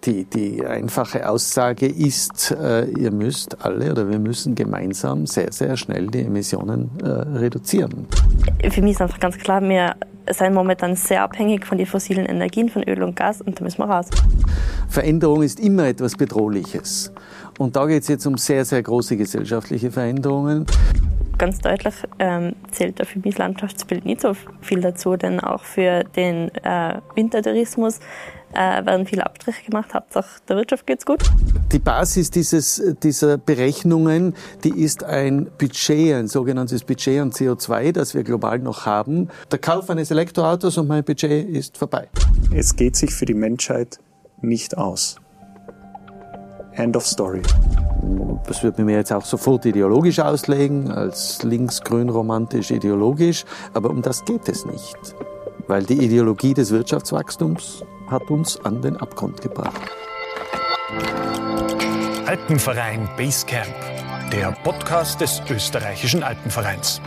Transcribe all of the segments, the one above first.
die einfache Aussage ist, ihr müsst alle oder wir müssen gemeinsam sehr, sehr schnell die Emissionen reduzieren. Für mich ist einfach ganz klar, wir sind momentan sehr abhängig von den fossilen Energien, von Öl und Gas, und da müssen wir raus. Veränderung ist immer etwas Bedrohliches. Und da geht es jetzt um sehr, sehr große gesellschaftliche Veränderungen. Ganz deutlich zählt da für mich das Landschaftsbild nicht so viel dazu, denn auch für den Wintertourismus werden viele Abstriche gemacht. Hauptsache der Wirtschaft geht's gut. Die Basis dieser Berechnungen, die ist ein Budget, ein sogenanntes Budget an CO2, das wir global noch haben. Der Kauf eines Elektroautos und mein Budget ist vorbei. Es geht sich für die Menschheit nicht aus. End of story. Das würde mir jetzt auch sofort ideologisch auslegen, als links-grün romantisch ideologisch, aber um das geht es nicht. Weil die Ideologie des Wirtschaftswachstums hat uns an den Abgrund gebracht. Alpenverein Basecamp, der Podcast des österreichischen Alpenvereins.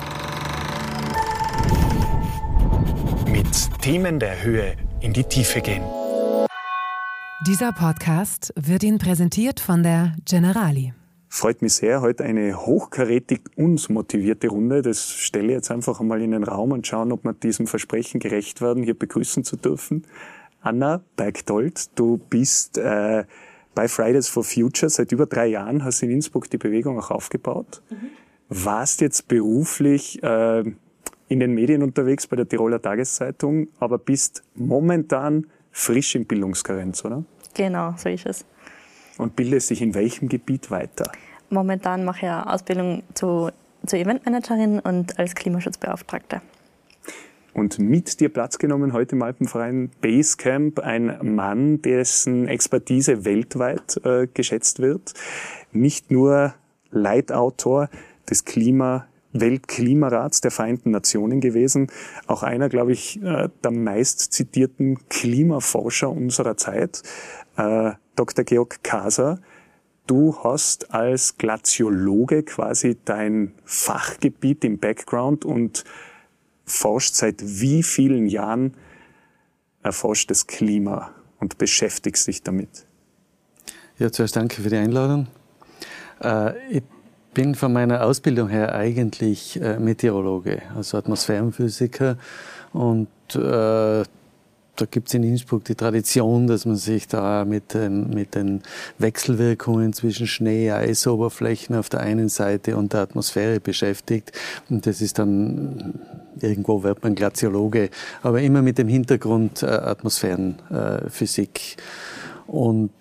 Mit Themen der Höhe in die Tiefe gehen. Dieser Podcast wird Ihnen präsentiert von der Generali. Freut mich sehr, heute eine hochkarätig uns motivierte Runde. Das stelle ich jetzt einfach einmal in den Raum und schauen, ob wir diesem Versprechen gerecht werden, hier begrüßen zu dürfen. Anna Bergdold, du bist bei Fridays for Future seit über 3 Jahren, hast in Innsbruck die Bewegung auch aufgebaut. Warst jetzt beruflich in den Medien unterwegs bei der Tiroler Tageszeitung, aber bist momentan frisch in Bildungskarenz, oder? Genau, so ist es. Und bildest dich in welchem Gebiet weiter? Momentan mache ich eine Ausbildung zur Eventmanagerin und als Klimaschutzbeauftragte. Und mit dir Platz genommen heute im Alpenverein Basecamp ein Mann, dessen Expertise weltweit geschätzt wird. Nicht nur Leitautor des Weltklimarats der Vereinten Nationen gewesen, auch einer, glaube ich, der meist zitierten Klimaforscher unserer Zeit, Dr. Georg Kaser. Du hast als Glaziologe quasi dein Fachgebiet im Background und forscht seit wie vielen Jahren, erforscht das Klima und beschäftigst dich damit? Ja, zuerst danke für die Einladung. Ich bin von meiner Ausbildung her eigentlich Meteorologe, also Atmosphärenphysiker, und da gibt es in Innsbruck die Tradition, dass man sich da mit den Wechselwirkungen zwischen Schnee, Eisoberflächen auf der einen Seite und der Atmosphäre beschäftigt. Und das ist dann, irgendwo wird man Glaziologe, aber immer mit dem Hintergrund Atmosphärenphysik. Und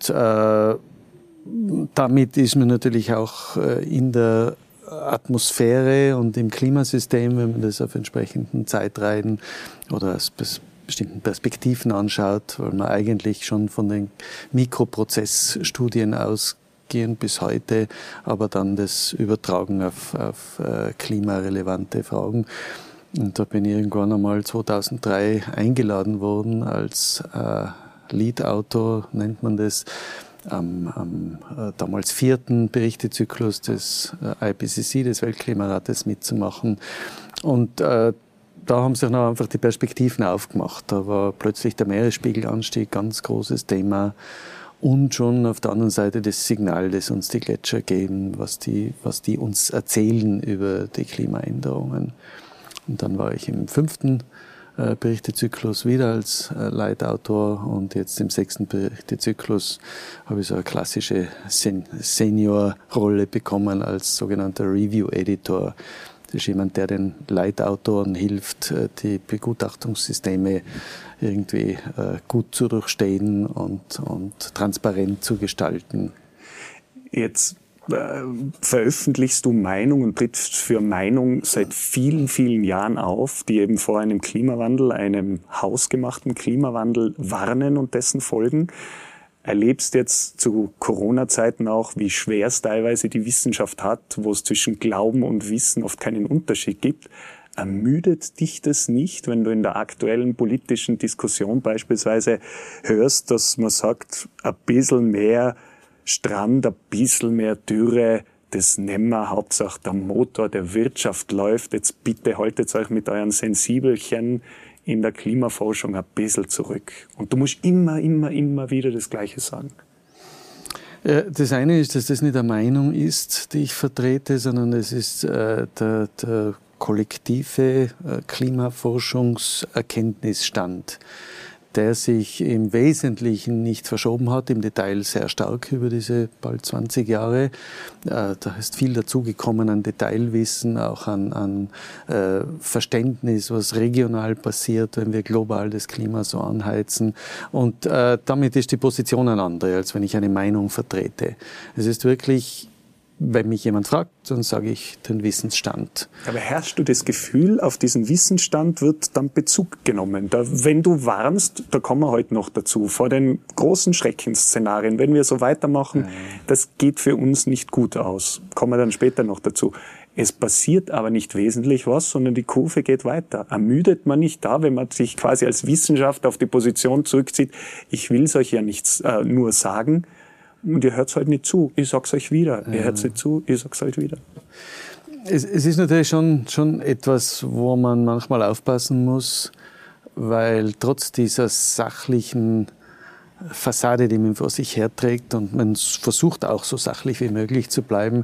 damit ist man natürlich auch in der Atmosphäre und im Klimasystem, wenn man das auf entsprechenden Zeitreihen oder aus bestimmten Perspektiven anschaut, weil man eigentlich schon von den Mikroprozessstudien ausgehen bis heute, aber dann das Übertragen auf klimarelevante Fragen. Und da bin ich irgendwann einmal 2003 eingeladen worden als Lead-Autor, nennt man das, am damals 4. Berichtezyklus des IPCC, des Weltklimarates, mitzumachen. Und da haben sich noch einfach die Perspektiven aufgemacht. Da war plötzlich der Meeresspiegelanstieg ganz großes Thema und schon auf der anderen Seite das Signal, das uns die Gletscher geben, was die uns erzählen über die Klimaänderungen. Und dann war ich im 5. Berichtezyklus wieder als Leitautor und jetzt im 6. Berichtezyklus habe ich so eine klassische Senior-Rolle bekommen als sogenannter Review-Editor. Das ist jemand, der den Leitautoren hilft, die Begutachtungssysteme irgendwie gut zu durchstehen und transparent zu gestalten. Jetzt veröffentlichst du Meinung und trittst für Meinung seit vielen, vielen Jahren auf, die eben vor einem Klimawandel, einem hausgemachten Klimawandel warnen und dessen Folgen. Erlebst jetzt zu Corona-Zeiten auch, wie schwer es teilweise die Wissenschaft hat, wo es zwischen Glauben und Wissen oft keinen Unterschied gibt. Ermüdet dich das nicht, wenn du in der aktuellen politischen Diskussion beispielsweise hörst, dass man sagt, ein bisschen mehr Strand, ein bisschen mehr Dürre, das nehmen wir, Hauptsache der Motor der Wirtschaft läuft, jetzt bitte haltet euch mit euren Sensibelchen in der Klimaforschung ein bisschen zurück. Und du musst immer wieder das Gleiche sagen. Das eine ist, dass das nicht eine Meinung ist, die ich vertrete, sondern es ist der kollektive Klimaforschungserkenntnisstand, der sich im Wesentlichen nicht verschoben hat, im Detail sehr stark über diese bald 20 Jahre. Da ist viel dazugekommen an Detailwissen, auch an Verständnis, was regional passiert, wenn wir global das Klima so anheizen. Und damit ist die Position eine andere, als wenn ich eine Meinung vertrete. Es ist wirklich, wenn mich jemand fragt, dann sage ich den Wissensstand. Aber herrscht du das Gefühl, auf diesen Wissensstand wird dann Bezug genommen? Wenn du warnst, da kommen wir heute noch dazu, vor den großen Schreckensszenarien, wenn wir so weitermachen, das geht für uns nicht gut aus. Kommen wir dann später noch dazu. Es passiert aber nicht wesentlich was, sondern die Kurve geht weiter. Ermüdet man nicht da, wenn man sich quasi als Wissenschaftler auf die Position zurückzieht, ich will es euch ja nichts nur sagen, und ihr hört es halt nicht zu. Ich sag's euch wieder. Ihr hört es nicht zu, ich sag's halt wieder. Es ist natürlich schon etwas, wo man manchmal aufpassen muss, weil trotz dieser sachlichen Fassade, die man vor sich herträgt, und man versucht auch so sachlich wie möglich zu bleiben,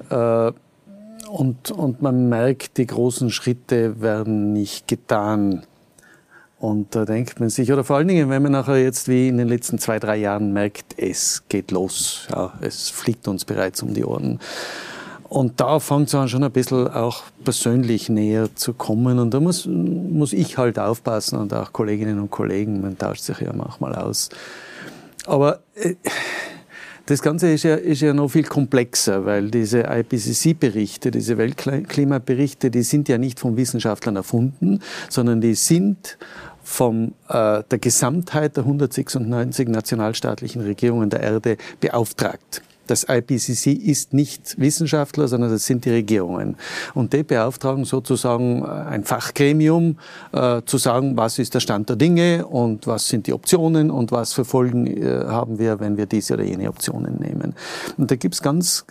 und man merkt, die großen Schritte werden nicht getan. Und da denkt man sich, oder vor allen Dingen, wenn man nachher jetzt wie in den letzten 2-3 Jahren merkt, es geht los, ja, es fliegt uns bereits um die Ohren. Und da fängt es an, schon ein bisschen auch persönlich näher zu kommen. Und da muss ich halt aufpassen und auch Kolleginnen und Kollegen, man tauscht sich ja manchmal aus. Aber das Ganze ist ja noch viel komplexer, weil diese IPCC-Berichte, diese Weltklimaberichte, die sind ja nicht von Wissenschaftlern erfunden, sondern die sind von der Gesamtheit der 196 nationalstaatlichen Regierungen der Erde beauftragt. Das IPCC ist nicht Wissenschaftler, sondern das sind die Regierungen. Und die beauftragen sozusagen ein Fachgremium, zu sagen, was ist der Stand der Dinge und was sind die Optionen und was für Folgen haben wir, wenn wir diese oder jene Optionen nehmen. Und da gibt's ganz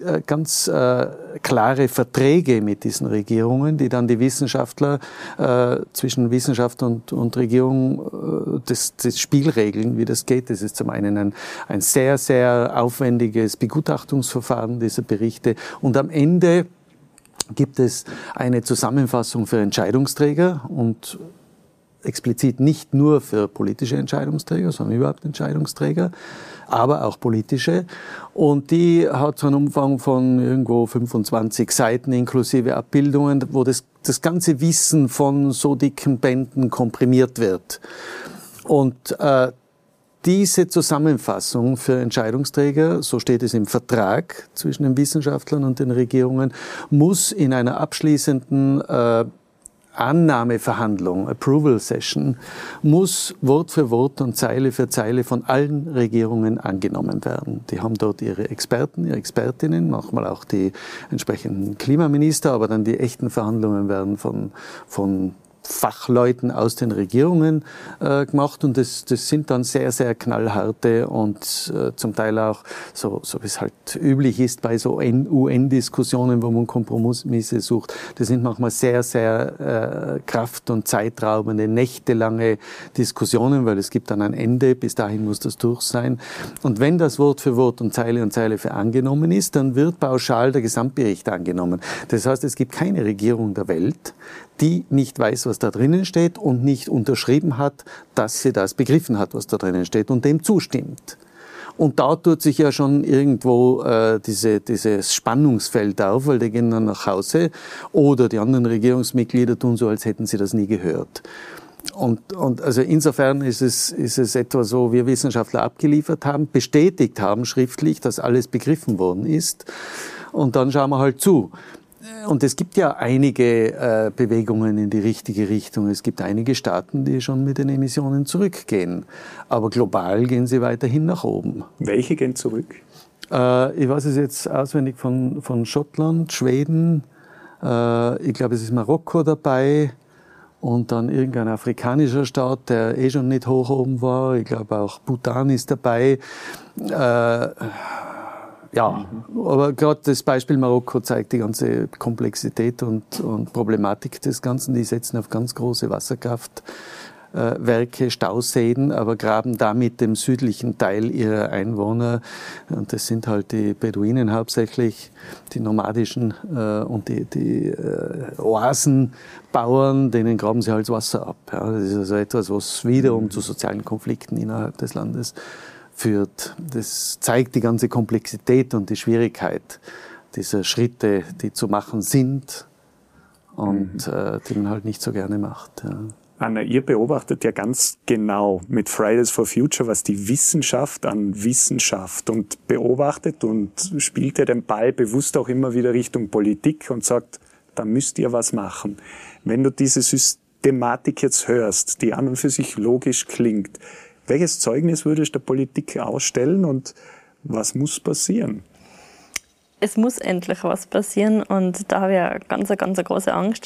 klare Verträge mit diesen Regierungen, die dann die Wissenschaftler zwischen Wissenschaft und Regierung das Spiel regeln, wie das geht. Das ist zum einen ein sehr, sehr aufwendiges Begutachtungsverfahren dieser Berichte. Und am Ende gibt es eine Zusammenfassung für Entscheidungsträger und explizit nicht nur für politische Entscheidungsträger, sondern überhaupt Entscheidungsträger, aber auch politische. Und die hat so einen Umfang von irgendwo 25 Seiten inklusive Abbildungen, wo das ganze Wissen von so dicken Bänden komprimiert wird. Und diese Zusammenfassung für Entscheidungsträger, so steht es im Vertrag zwischen den Wissenschaftlern und den Regierungen, muss in einer abschließenden Annahmeverhandlung, Approval Session, muss Wort für Wort und Zeile für Zeile von allen Regierungen angenommen werden. Die haben dort ihre Experten, ihre Expertinnen, manchmal auch die entsprechenden Klimaminister, aber dann die echten Verhandlungen werden von Fachleuten aus den Regierungen gemacht, und das sind dann sehr, sehr knallharte und zum Teil auch, so wie es halt üblich ist bei so UN-Diskussionen, wo man Kompromisse sucht, das sind manchmal sehr, sehr kraft- und zeitraubende, nächtelange Diskussionen, weil es gibt dann ein Ende, bis dahin muss das durch sein. Und wenn das Wort für Wort und Zeile für angenommen ist, dann wird pauschal der Gesamtbericht angenommen. Das heißt, es gibt keine Regierung der Welt, die nicht weiß, was da drinnen steht und nicht unterschrieben hat, dass sie das begriffen hat, was da drinnen steht und dem zustimmt. Und da tut sich ja schon irgendwo dieses Spannungsfeld auf, weil die gehen dann nach Hause oder die anderen Regierungsmitglieder tun so, als hätten sie das nie gehört. Und also insofern ist es etwa so, wir Wissenschaftler abgeliefert haben, bestätigt haben schriftlich, dass alles begriffen worden ist, und dann schauen wir halt zu. Und es gibt ja einige Bewegungen in die richtige Richtung. Es gibt einige Staaten, die schon mit den Emissionen zurückgehen. Aber global gehen sie weiterhin nach oben. Welche gehen zurück? Ich weiß es jetzt auswendig von Schottland, Schweden, ich glaube es ist Marokko dabei und dann irgendein afrikanischer Staat, der schon nicht hoch oben war. Ich glaube auch Bhutan ist dabei. Ja, aber gerade das Beispiel Marokko zeigt die ganze Komplexität und Problematik des Ganzen. Die setzen auf ganz große Wasserkraft. Werke, Stauseen, aber graben damit dem südlichen Teil ihrer Einwohner, und das sind halt die Beduinen hauptsächlich, die nomadischen und die Oasenbauern, denen graben sie halt das Wasser ab. Ja, das ist also etwas, was wiederum zu sozialen Konflikten innerhalb des Landes führt. Das zeigt die ganze Komplexität und die Schwierigkeit dieser Schritte, die zu machen sind und die man halt nicht so gerne macht. Ja. Anna, ihr beobachtet ja ganz genau mit Fridays for Future, was die Wissenschaft an Wissenschaft und beobachtet und spielt ja den Ball bewusst auch immer wieder Richtung Politik und sagt, da müsst ihr was machen. Wenn du diese Systematik jetzt hörst, die an und für sich logisch klingt, welches Zeugnis würdest du der Politik ausstellen und was muss passieren? Es muss endlich was passieren und da habe ich eine ganz große Angst.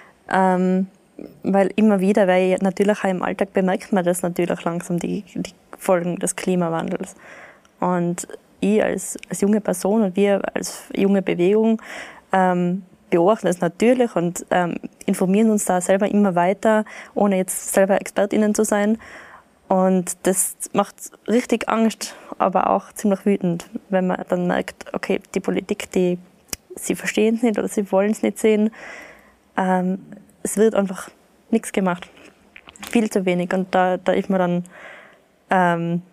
Weil immer wieder, weil natürlich auch im Alltag bemerkt man das natürlich langsam, die Folgen des Klimawandels. Und ich als junge Person und wir als junge Bewegung beobachten das natürlich und informieren uns da selber immer weiter, ohne jetzt selber ExpertInnen zu sein. Und das macht richtig Angst, aber auch ziemlich wütend, wenn man dann merkt, okay, die Politik, sie verstehen es nicht oder sie wollen es nicht sehen. Es wird einfach nichts gemacht. Viel zu wenig. Und da ist man dann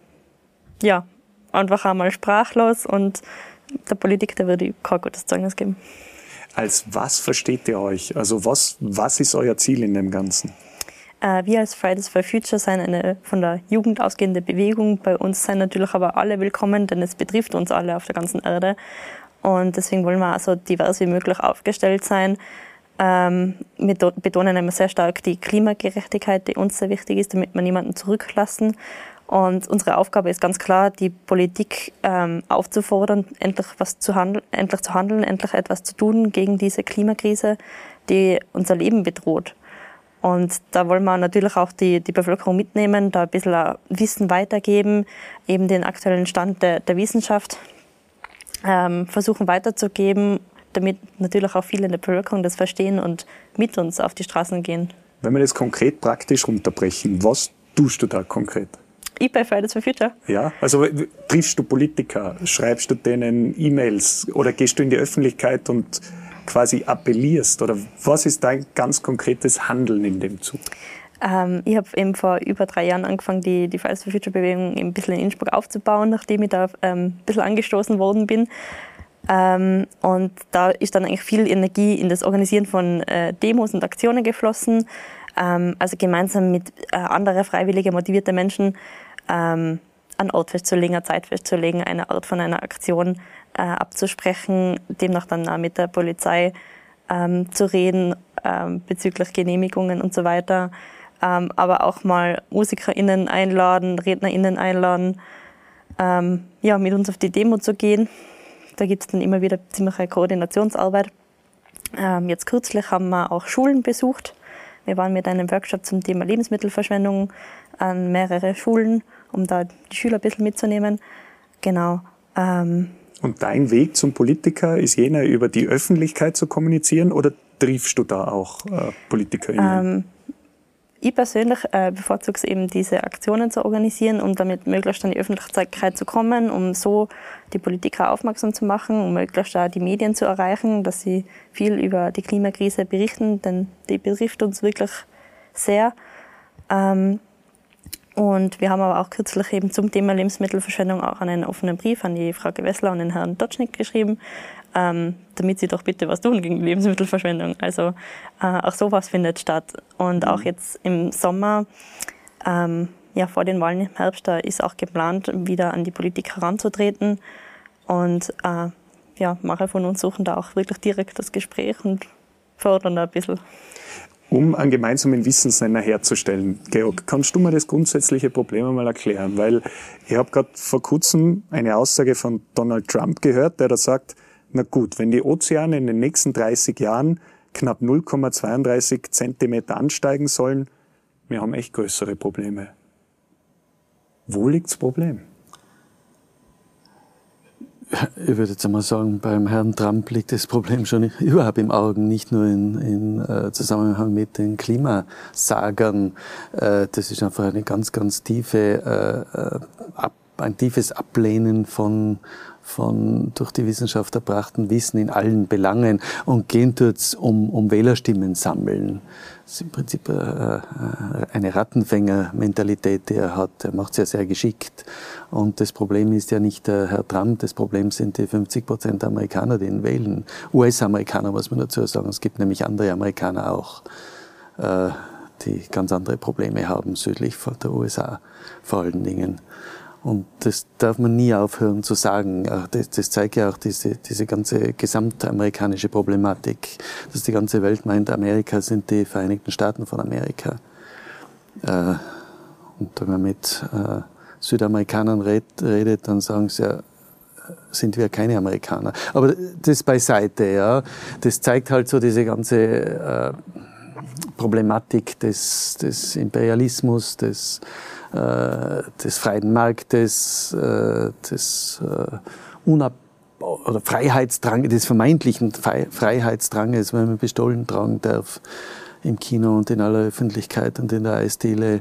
einfach einmal sprachlos und der Politik, der würde kein gutes Zeugnis geben. Als was versteht ihr euch? Also was ist euer Ziel in dem Ganzen? Wir als Fridays for Future sind eine von der Jugend ausgehende Bewegung. Bei uns sind natürlich aber alle willkommen, denn es betrifft uns alle auf der ganzen Erde. Und deswegen wollen wir auch so divers wie möglich aufgestellt sein. Wir betonen immer sehr stark die Klimagerechtigkeit, die uns sehr wichtig ist, damit wir niemanden zurücklassen. Und unsere Aufgabe ist ganz klar, die Politik aufzufordern, endlich zu handeln, endlich etwas zu tun gegen diese Klimakrise, die unser Leben bedroht. Und da wollen wir natürlich auch die Bevölkerung mitnehmen, da ein bisschen Wissen weitergeben, eben den aktuellen Stand der Wissenschaft versuchen weiterzugeben, damit natürlich auch viele in der Bevölkerung das verstehen und mit uns auf die Straßen gehen. Wenn wir das konkret praktisch runterbrechen, was tust du da konkret? Ich bei Fridays for Future. Ja, also triffst du Politiker, schreibst du denen E-Mails oder gehst du in die Öffentlichkeit und quasi appellierst? Oder was ist dein ganz konkretes Handeln in dem Zug? Ich habe eben vor über 3 Jahren angefangen, die Fridays for Future Bewegung ein bisschen in Innsbruck aufzubauen, nachdem ich da ein bisschen angestoßen worden bin. Und da ist dann eigentlich viel Energie in das Organisieren von Demos und Aktionen geflossen. Also gemeinsam mit anderen freiwillige, motivierte Menschen einen Ort festzulegen, eine Zeit festzulegen, eine Art von einer Aktion abzusprechen, demnach dann auch mit der Polizei zu reden bezüglich Genehmigungen und so weiter. Aber auch mal MusikerInnen einladen, RednerInnen einladen, mit uns auf die Demo zu gehen. Da gibt es dann immer wieder ziemliche Koordinationsarbeit. Jetzt kürzlich haben wir auch Schulen besucht. Wir waren mit einem Workshop zum Thema Lebensmittelverschwendung an mehrere Schulen, um da die Schüler ein bisschen mitzunehmen. Genau. Und dein Weg zum Politiker ist jener, über die Öffentlichkeit zu kommunizieren, oder triffst du da auch PolitikerInnen? Ich persönlich bevorzuge es eben, diese Aktionen zu organisieren, um damit möglichst an die Öffentlichkeit zu kommen, um so die Politiker aufmerksam zu machen, um möglichst auch die Medien zu erreichen, dass sie viel über die Klimakrise berichten, denn die betrifft uns wirklich sehr. Und wir haben aber auch kürzlich eben zum Thema Lebensmittelverschwendung auch einen offenen Brief an die Frau Gewessler und den Herrn Dotschnik geschrieben, damit sie doch bitte was tun gegen die Lebensmittelverschwendung. Also auch sowas findet statt. Und auch jetzt im Sommer, vor den Wahlen im Herbst, da ist auch geplant, wieder an die Politik heranzutreten. Und manche von uns suchen da auch wirklich direkt das Gespräch und fördern da ein bisschen. Um einen gemeinsamen Wissensnenner herzustellen, Georg, kannst du mir das grundsätzliche Problem einmal erklären? Weil ich habe gerade vor kurzem eine Aussage von Donald Trump gehört, der da sagt, na gut, wenn die Ozeane in den nächsten 30 Jahren knapp 0,32 Zentimeter ansteigen sollen, wir haben echt größere Probleme. Wo liegt das Problem? Ich würde jetzt einmal sagen, beim Herrn Trump liegt das Problem schon überhaupt im Augen, nicht nur in Zusammenhang mit den Klimasagern. Das ist einfach eine ganz, ganz ein tiefes Ablehnen von durch die Wissenschaft erbrachten Wissen in allen Belangen, und gehen dort um Wählerstimmen sammeln. Das ist im Prinzip eine Rattenfänger-Mentalität, die er hat. Er macht es ja sehr geschickt. Und das Problem ist ja nicht der Herr Trump, das Problem sind die 50% der Amerikaner, die ihn wählen. US-Amerikaner, muss man dazu sagen. Es gibt nämlich andere Amerikaner auch, die ganz andere Probleme haben, südlich von der USA vor allen Dingen. Und das darf man nie aufhören zu sagen. Das zeigt ja auch diese ganze gesamtamerikanische Problematik, dass die ganze Welt meint, Amerika sind die Vereinigten Staaten von Amerika. Und wenn man mit Südamerikanern redet, dann sagen sie ja, sind wir keine Amerikaner. Aber das beiseite, ja. Das zeigt halt so diese ganze Problematik des Imperialismus, des freien Marktes, des Freiheitsdranges, des vermeintlichen Freiheitsdranges, wenn man Pistolen tragen darf im Kino und in aller Öffentlichkeit und in der Eisdiele.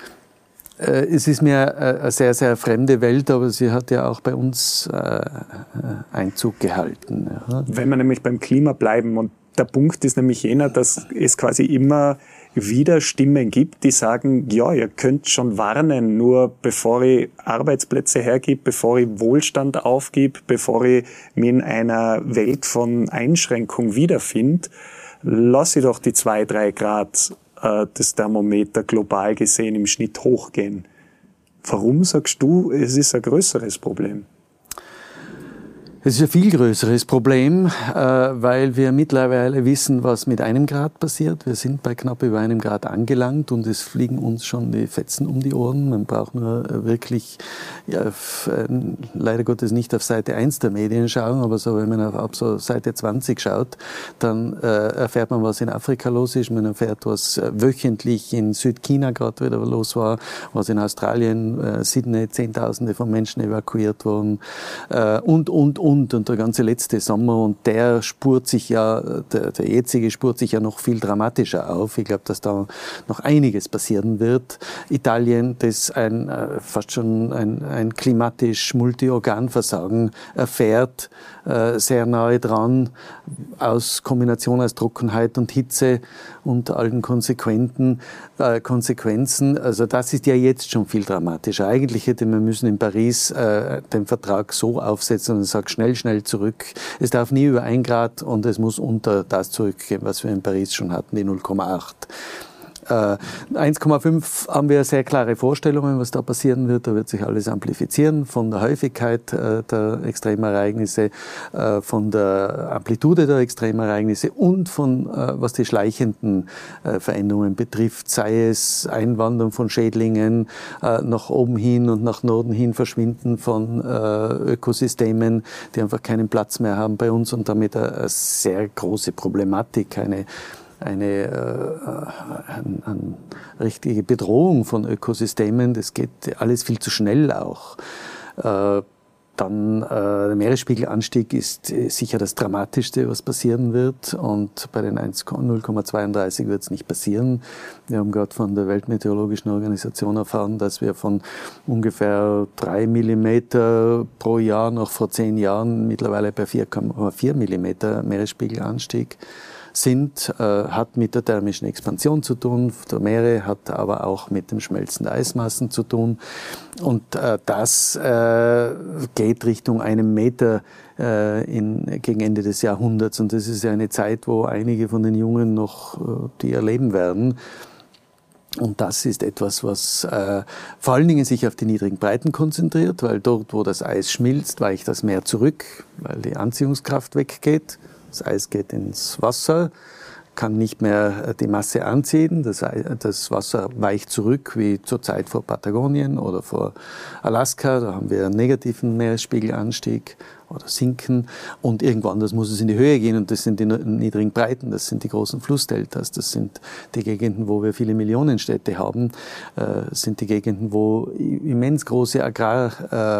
Es ist mir eine sehr, sehr fremde Welt, aber sie hat ja auch bei uns Einzug gehalten. Ja. Wenn wir nämlich beim Klima bleiben, und der Punkt ist nämlich jener, dass es quasi immer wieder Stimmen gibt, die sagen, ja, ihr könnt schon warnen, nur bevor ich Arbeitsplätze hergib, bevor ich Wohlstand aufgib, bevor ich mich in einer Welt von Einschränkung wiederfinde, lass ich doch die 2-3 Grad das Thermometer global gesehen im Schnitt hochgehen. Warum sagst du, es ist ein größeres Problem? Es ist ein viel größeres Problem, weil wir mittlerweile wissen, was mit 1 Grad passiert. Wir sind bei knapp über 1 Grad angelangt und es fliegen uns schon die Fetzen um die Ohren. Man braucht nur wirklich, ja, leider Gottes nicht auf Seite 1 der Medien schauen, aber so, wenn man auf so Seite 20 schaut, dann erfährt man, was in Afrika los ist. Man erfährt, was wöchentlich in Südchina gerade wieder los war, was in Australien, Sydney, Zehntausende von Menschen evakuiert wurden und der ganze letzte Sommer, und der spurt sich ja, der jetzige spurt sich ja noch viel dramatischer auf. Ich glaube, dass da noch einiges passieren wird. Italien, das fast schon ein klimatisch Multiorganversagen erfährt, sehr nahe dran, aus Kombination aus Trockenheit und Hitze und allen Konsequenzen. Also das ist ja jetzt schon viel dramatischer. Eigentlich hätte man müssen in Paris den Vertrag so aufsetzen und sagt, schnell zurück. Es darf nie über 1 Grad und es muss unter das zurückgehen, was wir in Paris schon hatten, die 0,8. 1,5 haben wir sehr klare Vorstellungen, was da passieren wird. Da wird sich alles amplifizieren von der Häufigkeit der Extremereignisse, von der Amplitude der Extremereignisse und von, was die schleichenden Veränderungen betrifft, sei es Einwandern von Schädlingen nach oben hin und nach Norden hin, Verschwinden von Ökosystemen, die einfach keinen Platz mehr haben bei uns und damit eine sehr große Problematik, eine richtige Bedrohung von Ökosystemen. Das geht alles viel zu schnell auch. Dann der Meeresspiegelanstieg ist sicher das Dramatischste, was passieren wird. Und bei den 0,32 wird es nicht passieren. Wir haben gerade von der Weltmeteorologischen Organisation erfahren, dass wir von ungefähr 3 Millimeter pro Jahr noch vor 10 Jahren mittlerweile bei 4,4 Millimeter Meeresspiegelanstieg sind, hat mit der thermischen Expansion zu tun, der Meere, hat aber auch mit dem Schmelzen der Eismassen zu tun. Und das geht Richtung 1 Meter gegen Ende des Jahrhunderts. Und das ist ja eine Zeit, wo einige von den Jungen noch die erleben werden. Und das ist etwas, was vor allen Dingen sich auf die niedrigen Breiten konzentriert, weil dort, wo das Eis schmilzt, weicht das Meer zurück, weil die Anziehungskraft weggeht. Das Eis geht ins Wasser, kann nicht mehr die Masse anziehen. Das Wasser weicht zurück, wie zur Zeit vor Patagonien oder vor Alaska. Da haben wir einen negativen Meeresspiegelanstieg oder Sinken. Und irgendwo anders muss es in die Höhe gehen. Und das sind die niedrigen Breiten, das sind die großen Flussdeltas, das sind die Gegenden, wo wir viele Millionenstädte haben, sind die Gegenden, wo immens große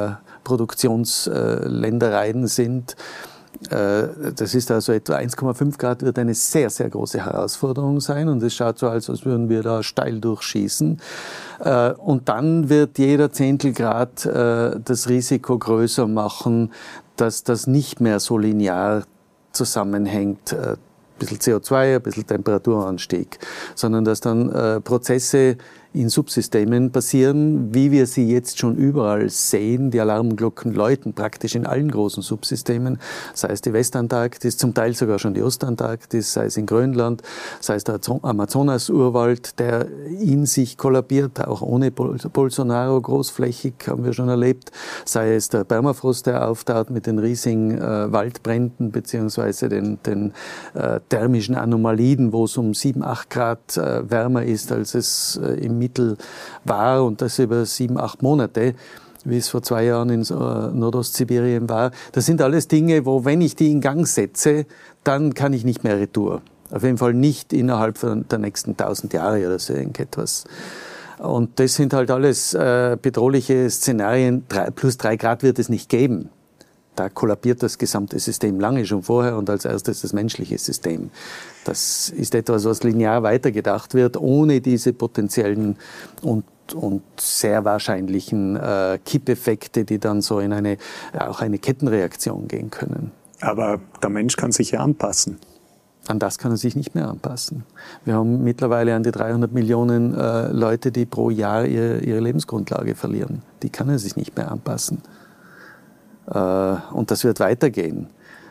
Produktionsländereien sind. Das ist also etwa 1,5 Grad wird eine sehr, sehr große Herausforderung sein und es schaut so aus, als würden wir da steil durchschießen. Und dann wird jeder Zehntelgrad das Risiko größer machen, dass das nicht mehr so linear zusammenhängt, ein bisschen CO2, ein bisschen Temperaturanstieg, sondern dass dann Prozesse in Subsystemen passieren, wie wir sie jetzt schon überall sehen. Die Alarmglocken läuten praktisch in allen großen Subsystemen, sei es die Westantarktis, zum Teil sogar schon die Ostantarktis, sei es in Grönland, sei es der Amazonas-Urwald, der in sich kollabiert, auch ohne Bolsonaro großflächig, haben wir schon erlebt, sei es der Permafrost, der auftaut mit den riesigen Waldbränden beziehungsweise den thermischen Anomalien, wo es um 7, 8 Grad wärmer ist, als es im Mittel war und das über 7, 8 Monate, wie es vor 2 Jahren in Nordostsibirien war. Das sind alles Dinge, wo, wenn ich die in Gang setze, dann kann ich nicht mehr retour. Auf jeden Fall nicht innerhalb der nächsten 1000 Jahre oder so irgendetwas. Und das sind halt alles bedrohliche Szenarien. Plus 3 Grad wird es nicht geben. Da kollabiert das gesamte System lange schon vorher und als erstes das menschliche System. Das ist etwas, was linear weitergedacht wird, ohne diese potenziellen und sehr wahrscheinlichen Kippeffekte, die dann so in auch eine Kettenreaktion gehen können. Aber der Mensch kann sich ja anpassen. An das kann er sich nicht mehr anpassen. Wir haben mittlerweile an die 300 Millionen Leute, die pro Jahr ihre Lebensgrundlage verlieren. Die kann er sich nicht mehr anpassen. Und das wird weitergehen.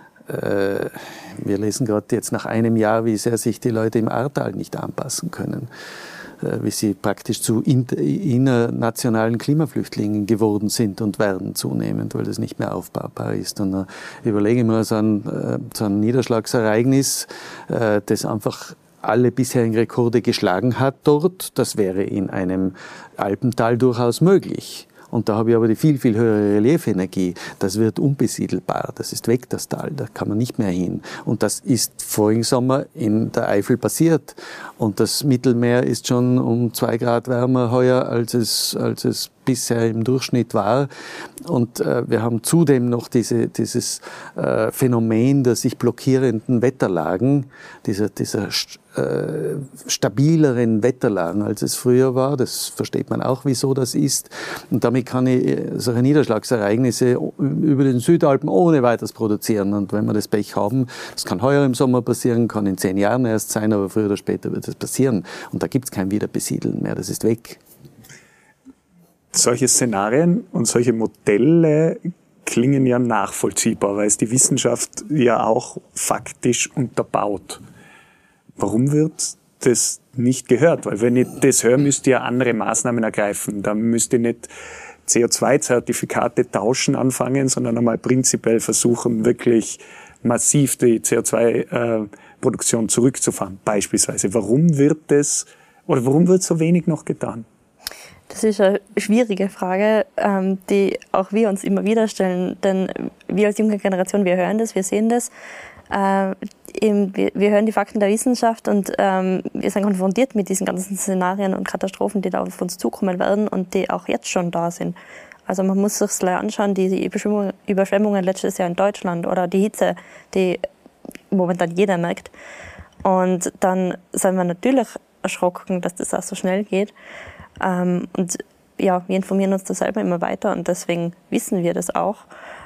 Wir lesen gerade jetzt nach einem Jahr, wie sehr sich die Leute im Ahrtal nicht anpassen können, wie sie praktisch zu innernationalen Klimaflüchtlingen geworden sind und werden zunehmend, weil das nicht mehr aufbaubar ist. Und dann überlege ich mir so ein Niederschlagsereignis, das einfach alle bisherigen Rekorde geschlagen hat dort, das wäre in einem Alpental durchaus möglich. Und da habe ich aber die viel, viel höhere Relieferenergie. Das wird unbesiedelbar. Das ist weg, das Tal. Da kann man nicht mehr hin. Und das ist vorigen Sommer in der Eifel passiert. Und das Mittelmeer ist schon um 2 Grad wärmer heuer, als es bisher im Durchschnitt war. Und wir haben zudem noch dieses Phänomen der sich blockierenden Wetterlagen, dieser stabileren Wetterlagen, als es früher war. Das versteht man auch, wieso das ist. Und damit kann ich solche Niederschlagsereignisse über den Südalpen ohne weiteres produzieren. Und wenn wir das Pech haben, das kann heuer im Sommer passieren, kann in 10 Jahren erst sein, aber früher oder später wird das passieren. Und da gibt es kein Wiederbesiedeln mehr, das ist weg. Solche Szenarien und solche Modelle klingen ja nachvollziehbar, weil es die Wissenschaft ja auch faktisch unterbaut. Warum wird das nicht gehört? Weil wenn ich das höre, müsst ihr andere Maßnahmen ergreifen. Dann müsst ihr nicht CO2-Zertifikate tauschen anfangen, sondern einmal prinzipiell versuchen, wirklich massiv die CO2-Produktion zurückzufahren, beispielsweise. Warum wird so wenig noch getan? Das ist eine schwierige Frage, die auch wir uns immer wieder stellen. Denn wir als junge Generation, wir hören das, wir sehen das. Wir hören die Fakten der Wissenschaft und wir sind konfrontiert mit diesen ganzen Szenarien und Katastrophen, die da auf uns zukommen werden und die auch jetzt schon da sind. Also man muss sich das anschauen, die Überschwemmungen letztes Jahr in Deutschland oder die Hitze, die momentan jeder merkt. Und dann sind wir natürlich erschrocken, dass das auch so schnell geht. Und ja, wir informieren uns da selber immer weiter und deswegen wissen wir das auch.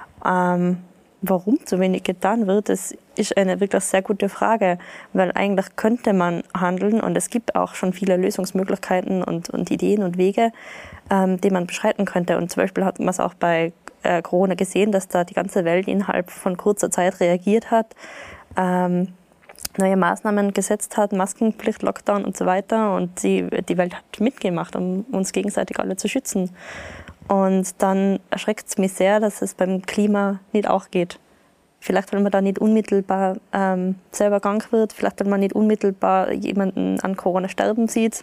Warum zu wenig getan wird, das ist eine wirklich sehr gute Frage, weil eigentlich könnte man handeln und es gibt auch schon viele Lösungsmöglichkeiten und Ideen und Wege, die man beschreiten könnte. Und zum Beispiel hat man es auch bei Corona gesehen, dass da die ganze Welt innerhalb von kurzer Zeit reagiert hat, neue Maßnahmen gesetzt hat, Maskenpflicht, Lockdown und so weiter. Und die Welt hat mitgemacht, um uns gegenseitig alle zu schützen. Und dann erschreckt es mich sehr, dass es beim Klima nicht auch geht. Vielleicht, weil man da nicht unmittelbar selber krank wird, vielleicht, weil man nicht unmittelbar jemanden an Corona sterben sieht,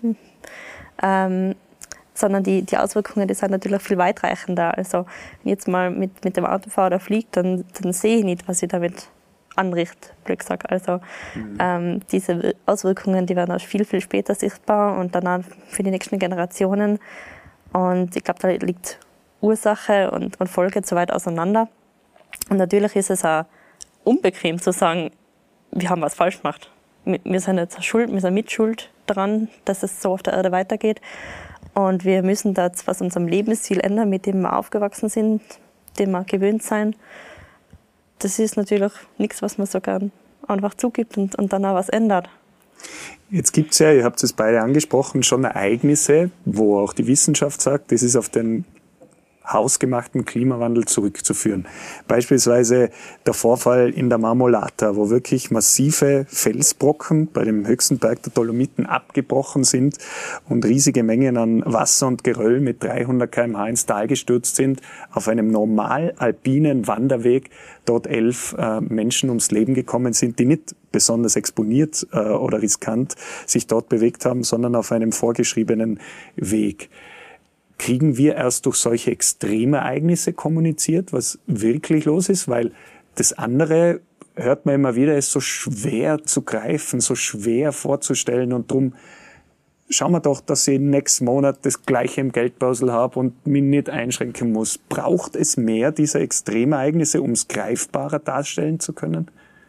sondern die Auswirkungen, die sind natürlich viel weitreichender. Also wenn ich jetzt mal mit dem Auto fahre oder fliege, dann sehe ich nicht, was ich damit anrichte, blöd gesagt. Also diese Auswirkungen, die werden auch viel, viel später sichtbar und dann auch für die nächsten Generationen. Und ich glaube, da liegt Ursache und Folge zu weit auseinander. Und natürlich ist es auch unbequem zu sagen, wir haben was falsch gemacht. Wir sind jetzt schuld, wir sind mitschuld daran, dass es so auf der Erde weitergeht. Und wir müssen da jetzt was unserem Lebensstil ändern, mit dem wir aufgewachsen sind, dem wir gewöhnt sind. Das ist natürlich nichts, was man so gern einfach zugibt und dann auch was ändert. Jetzt gibt es ja, ihr habt es beide angesprochen, schon Ereignisse, wo auch die Wissenschaft sagt, das ist auf den hausgemachten Klimawandel zurückzuführen. Beispielsweise der Vorfall in der Marmolata, wo wirklich massive Felsbrocken bei dem höchsten Berg der Dolomiten abgebrochen sind und riesige Mengen an Wasser und Geröll mit 300 km/h ins Tal gestürzt sind, auf einem normal alpinen Wanderweg dort 11 Menschen ums Leben gekommen sind, die nicht besonders exponiert oder riskant sich dort bewegt haben, sondern auf einem vorgeschriebenen Weg. Kriegen wir erst durch solche Extremereignisse kommuniziert, was wirklich los ist? Weil das andere, hört man immer wieder, ist so schwer zu greifen, so schwer vorzustellen. Und darum schauen wir doch, dass ich nächsten Monat das Gleiche im Geldbörsel habe und mich nicht einschränken muss. Braucht es mehr dieser Extremereignisse, um es greifbarer darstellen zu können?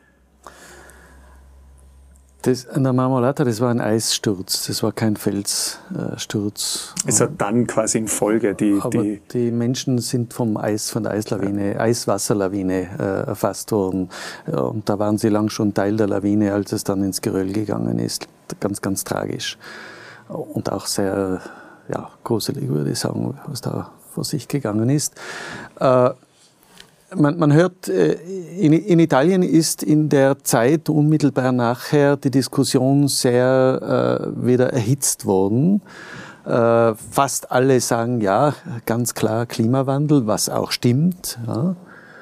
An der Marmolata, das war ein Eissturz, das war kein Felssturz. Es hat dann quasi in Folge die Menschen sind von der Eislawine, Eiswasserlawine erfasst worden. Und da waren sie lang schon Teil der Lawine, als es dann ins Geröll gegangen ist. Ganz, ganz tragisch. Und auch sehr gruselig, würde ich sagen, was da vor sich gegangen ist. Man hört, in Italien ist in der Zeit unmittelbar nachher die Diskussion sehr wieder erhitzt worden. Fast alle sagen, ja, ganz klar Klimawandel, was auch stimmt. Ja.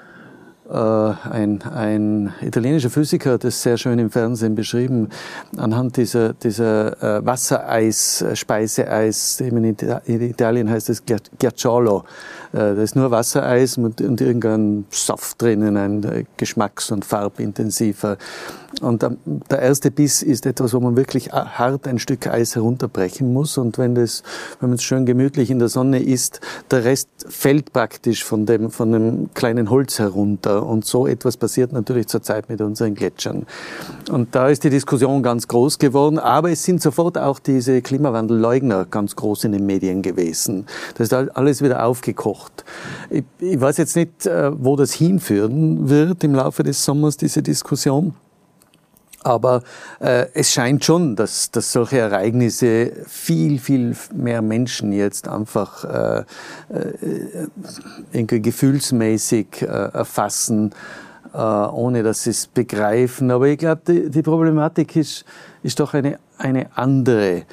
Ein italienischer Physiker hat das sehr schön im Fernsehen beschrieben, anhand dieser Wassereis, Speiseeis, in Italien heißt es Ghiacciolo. Da ist nur Wassereis und irgendein Saft drinnen, ein geschmacks- und farbintensiver. Und der erste Biss ist etwas, wo man wirklich hart ein Stück Eis herunterbrechen muss. Und wenn man es schön gemütlich in der Sonne isst, der Rest fällt praktisch von dem kleinen Holz herunter. Und so etwas passiert natürlich zurzeit mit unseren Gletschern. Und da ist die Diskussion ganz groß geworden. Aber es sind sofort auch diese Klimawandelleugner ganz groß in den Medien gewesen. Das ist alles wieder aufgekocht. Ich weiß jetzt nicht, wo das hinführen wird im Laufe des Sommers, diese Diskussion. Aber es scheint schon, dass solche Ereignisse viel, viel mehr Menschen jetzt einfach irgendwie gefühlsmäßig erfassen, ohne dass sie es begreifen. Aber ich glaube, die Problematik ist doch eine andere.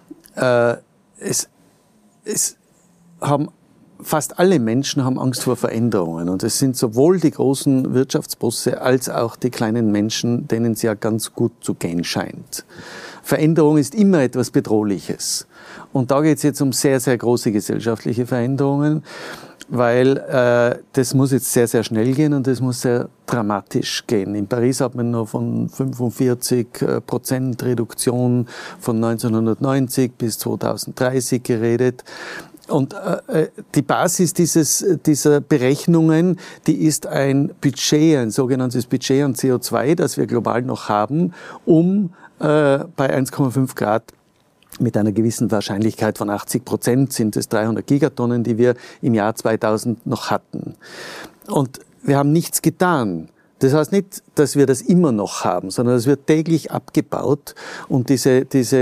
Fast alle Menschen haben Angst vor Veränderungen. Und es sind sowohl die großen Wirtschaftsbosse als auch die kleinen Menschen, denen es ja ganz gut zu gehen scheint. Veränderung ist immer etwas Bedrohliches. Und da geht es jetzt um sehr, sehr große gesellschaftliche Veränderungen, weil das muss jetzt sehr, sehr schnell gehen und das muss sehr dramatisch gehen. In Paris hat man noch von 45% Reduktion von 1990 bis 2030 geredet. Und die Basis dieser Berechnungen, die ist ein Budget, ein sogenanntes Budget an CO2, das wir global noch haben, um bei 1,5 Grad mit einer gewissen Wahrscheinlichkeit von 80% sind es 300 Gigatonnen, die wir im Jahr 2000 noch hatten. Und wir haben nichts getan. Das heißt nicht, dass wir das immer noch haben, sondern es wird täglich abgebaut und diese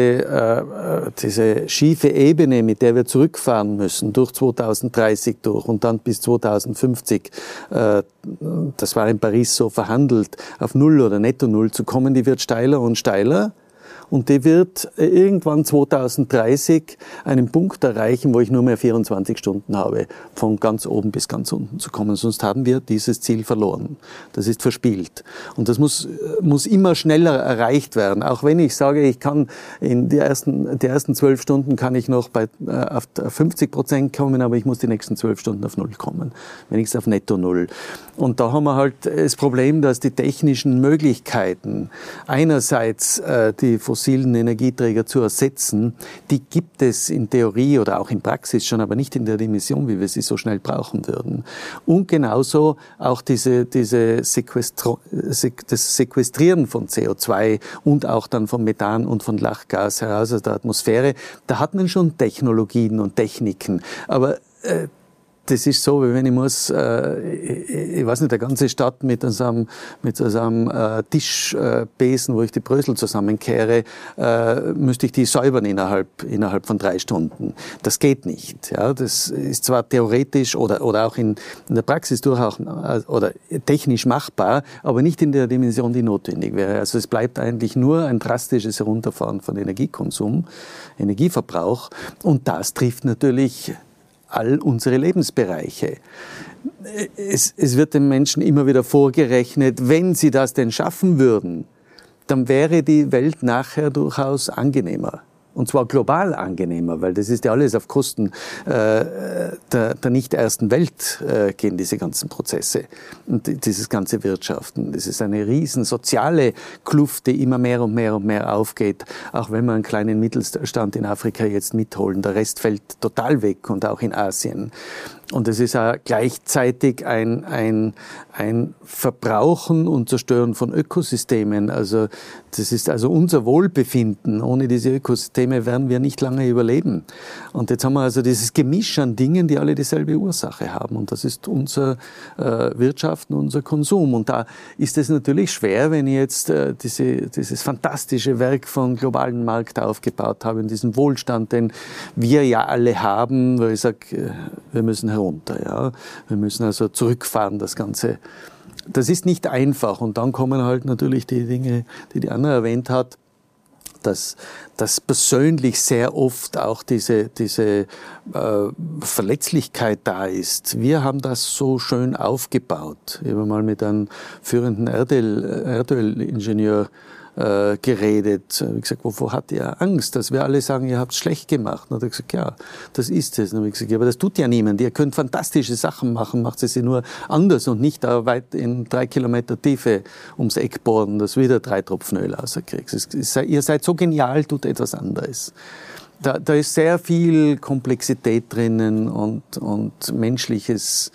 schiefe Ebene, mit der wir zurückfahren müssen, durch 2030 durch und dann bis 2050, das war in Paris so verhandelt, auf Null oder Netto Null zu kommen, die wird steiler und steiler. Und die wird irgendwann 2030 einen Punkt erreichen, wo ich nur mehr 24 Stunden habe, von ganz oben bis ganz unten zu kommen. Sonst haben wir dieses Ziel verloren. Das ist verspielt. Und das muss immer schneller erreicht werden. Auch wenn ich sage, ich kann in die ersten 12 Stunden kann ich noch auf 50% kommen, aber ich muss die nächsten 12 Stunden auf Null kommen. Wenigstens auf Netto Null. Und da haben wir halt das Problem, dass die technischen Möglichkeiten einerseits die fossilen Energieträger zu ersetzen, die gibt es in Theorie oder auch in Praxis schon, aber nicht in der Dimension, wie wir sie so schnell brauchen würden. Und genauso auch das Sequestrieren von CO2 und auch dann von Methan und von Lachgas heraus aus der Atmosphäre, da hat man schon Technologien und Techniken, aber das ist so, wie wenn ich muss, ich weiß nicht, eine ganze Stadt mit so einem Tischbesen, wo ich die Brösel zusammenkehre, müsste ich die säubern innerhalb von 3 Stunden. Das geht nicht. Ja, das ist zwar theoretisch oder auch in der Praxis durchaus oder technisch machbar, aber nicht in der Dimension, die notwendig wäre. Also es bleibt eigentlich nur ein drastisches Herunterfahren von Energiekonsum, Energieverbrauch, und das trifft natürlich all unsere Lebensbereiche. Es wird den Menschen immer wieder vorgerechnet, wenn sie das denn schaffen würden, dann wäre die Welt nachher durchaus angenehmer. Und zwar global angenehmer, weil das ist ja alles auf Kosten der nicht ersten Welt gehen diese ganzen Prozesse und dieses ganze Wirtschaften. Das ist eine riesen soziale Kluft, die immer mehr und mehr und mehr aufgeht, auch wenn wir einen kleinen Mittelstand in Afrika jetzt mitholen. Der Rest fällt total weg und auch in Asien. Und es ist auch gleichzeitig ein Verbrauchen und Zerstören von Ökosystemen. Also das ist also unser Wohlbefinden. Ohne diese Ökosysteme werden wir nicht lange überleben. Und jetzt haben wir also dieses Gemisch an Dingen, die alle dieselbe Ursache haben. Und das ist unser Wirtschaften, unser Konsum. Und da ist es natürlich schwer, wenn ich jetzt dieses fantastische Werk von globalen Markt aufgebaut habe, in diesem Wohlstand, den wir ja alle haben, wo ich sage, wir müssen herunter. Ja? Wir müssen also zurückfahren, das Ganze. Das ist nicht einfach. Und dann kommen halt natürlich die Dinge, die Anna erwähnt hat, dass persönlich sehr oft auch diese Verletzlichkeit da ist. Wir haben das so schön aufgebaut. Ich habe mal mit einem führenden Erdölingenieur geredet. Ich habe gesagt, wovor hat ihr Angst? Dass wir alle sagen, ihr habt es schlecht gemacht. Und er hat gesagt, ja, das ist es. Und habe ich gesagt, ja, aber das tut ja niemand. Ihr könnt fantastische Sachen machen, macht sie nur anders und nicht da weit in 3 Kilometer Tiefe ums Eck bohren, dass wieder 3 Tropfen Öl rauskriegst. Ihr seid so genial, tut etwas anderes. Da ist sehr viel Komplexität drinnen und menschlicher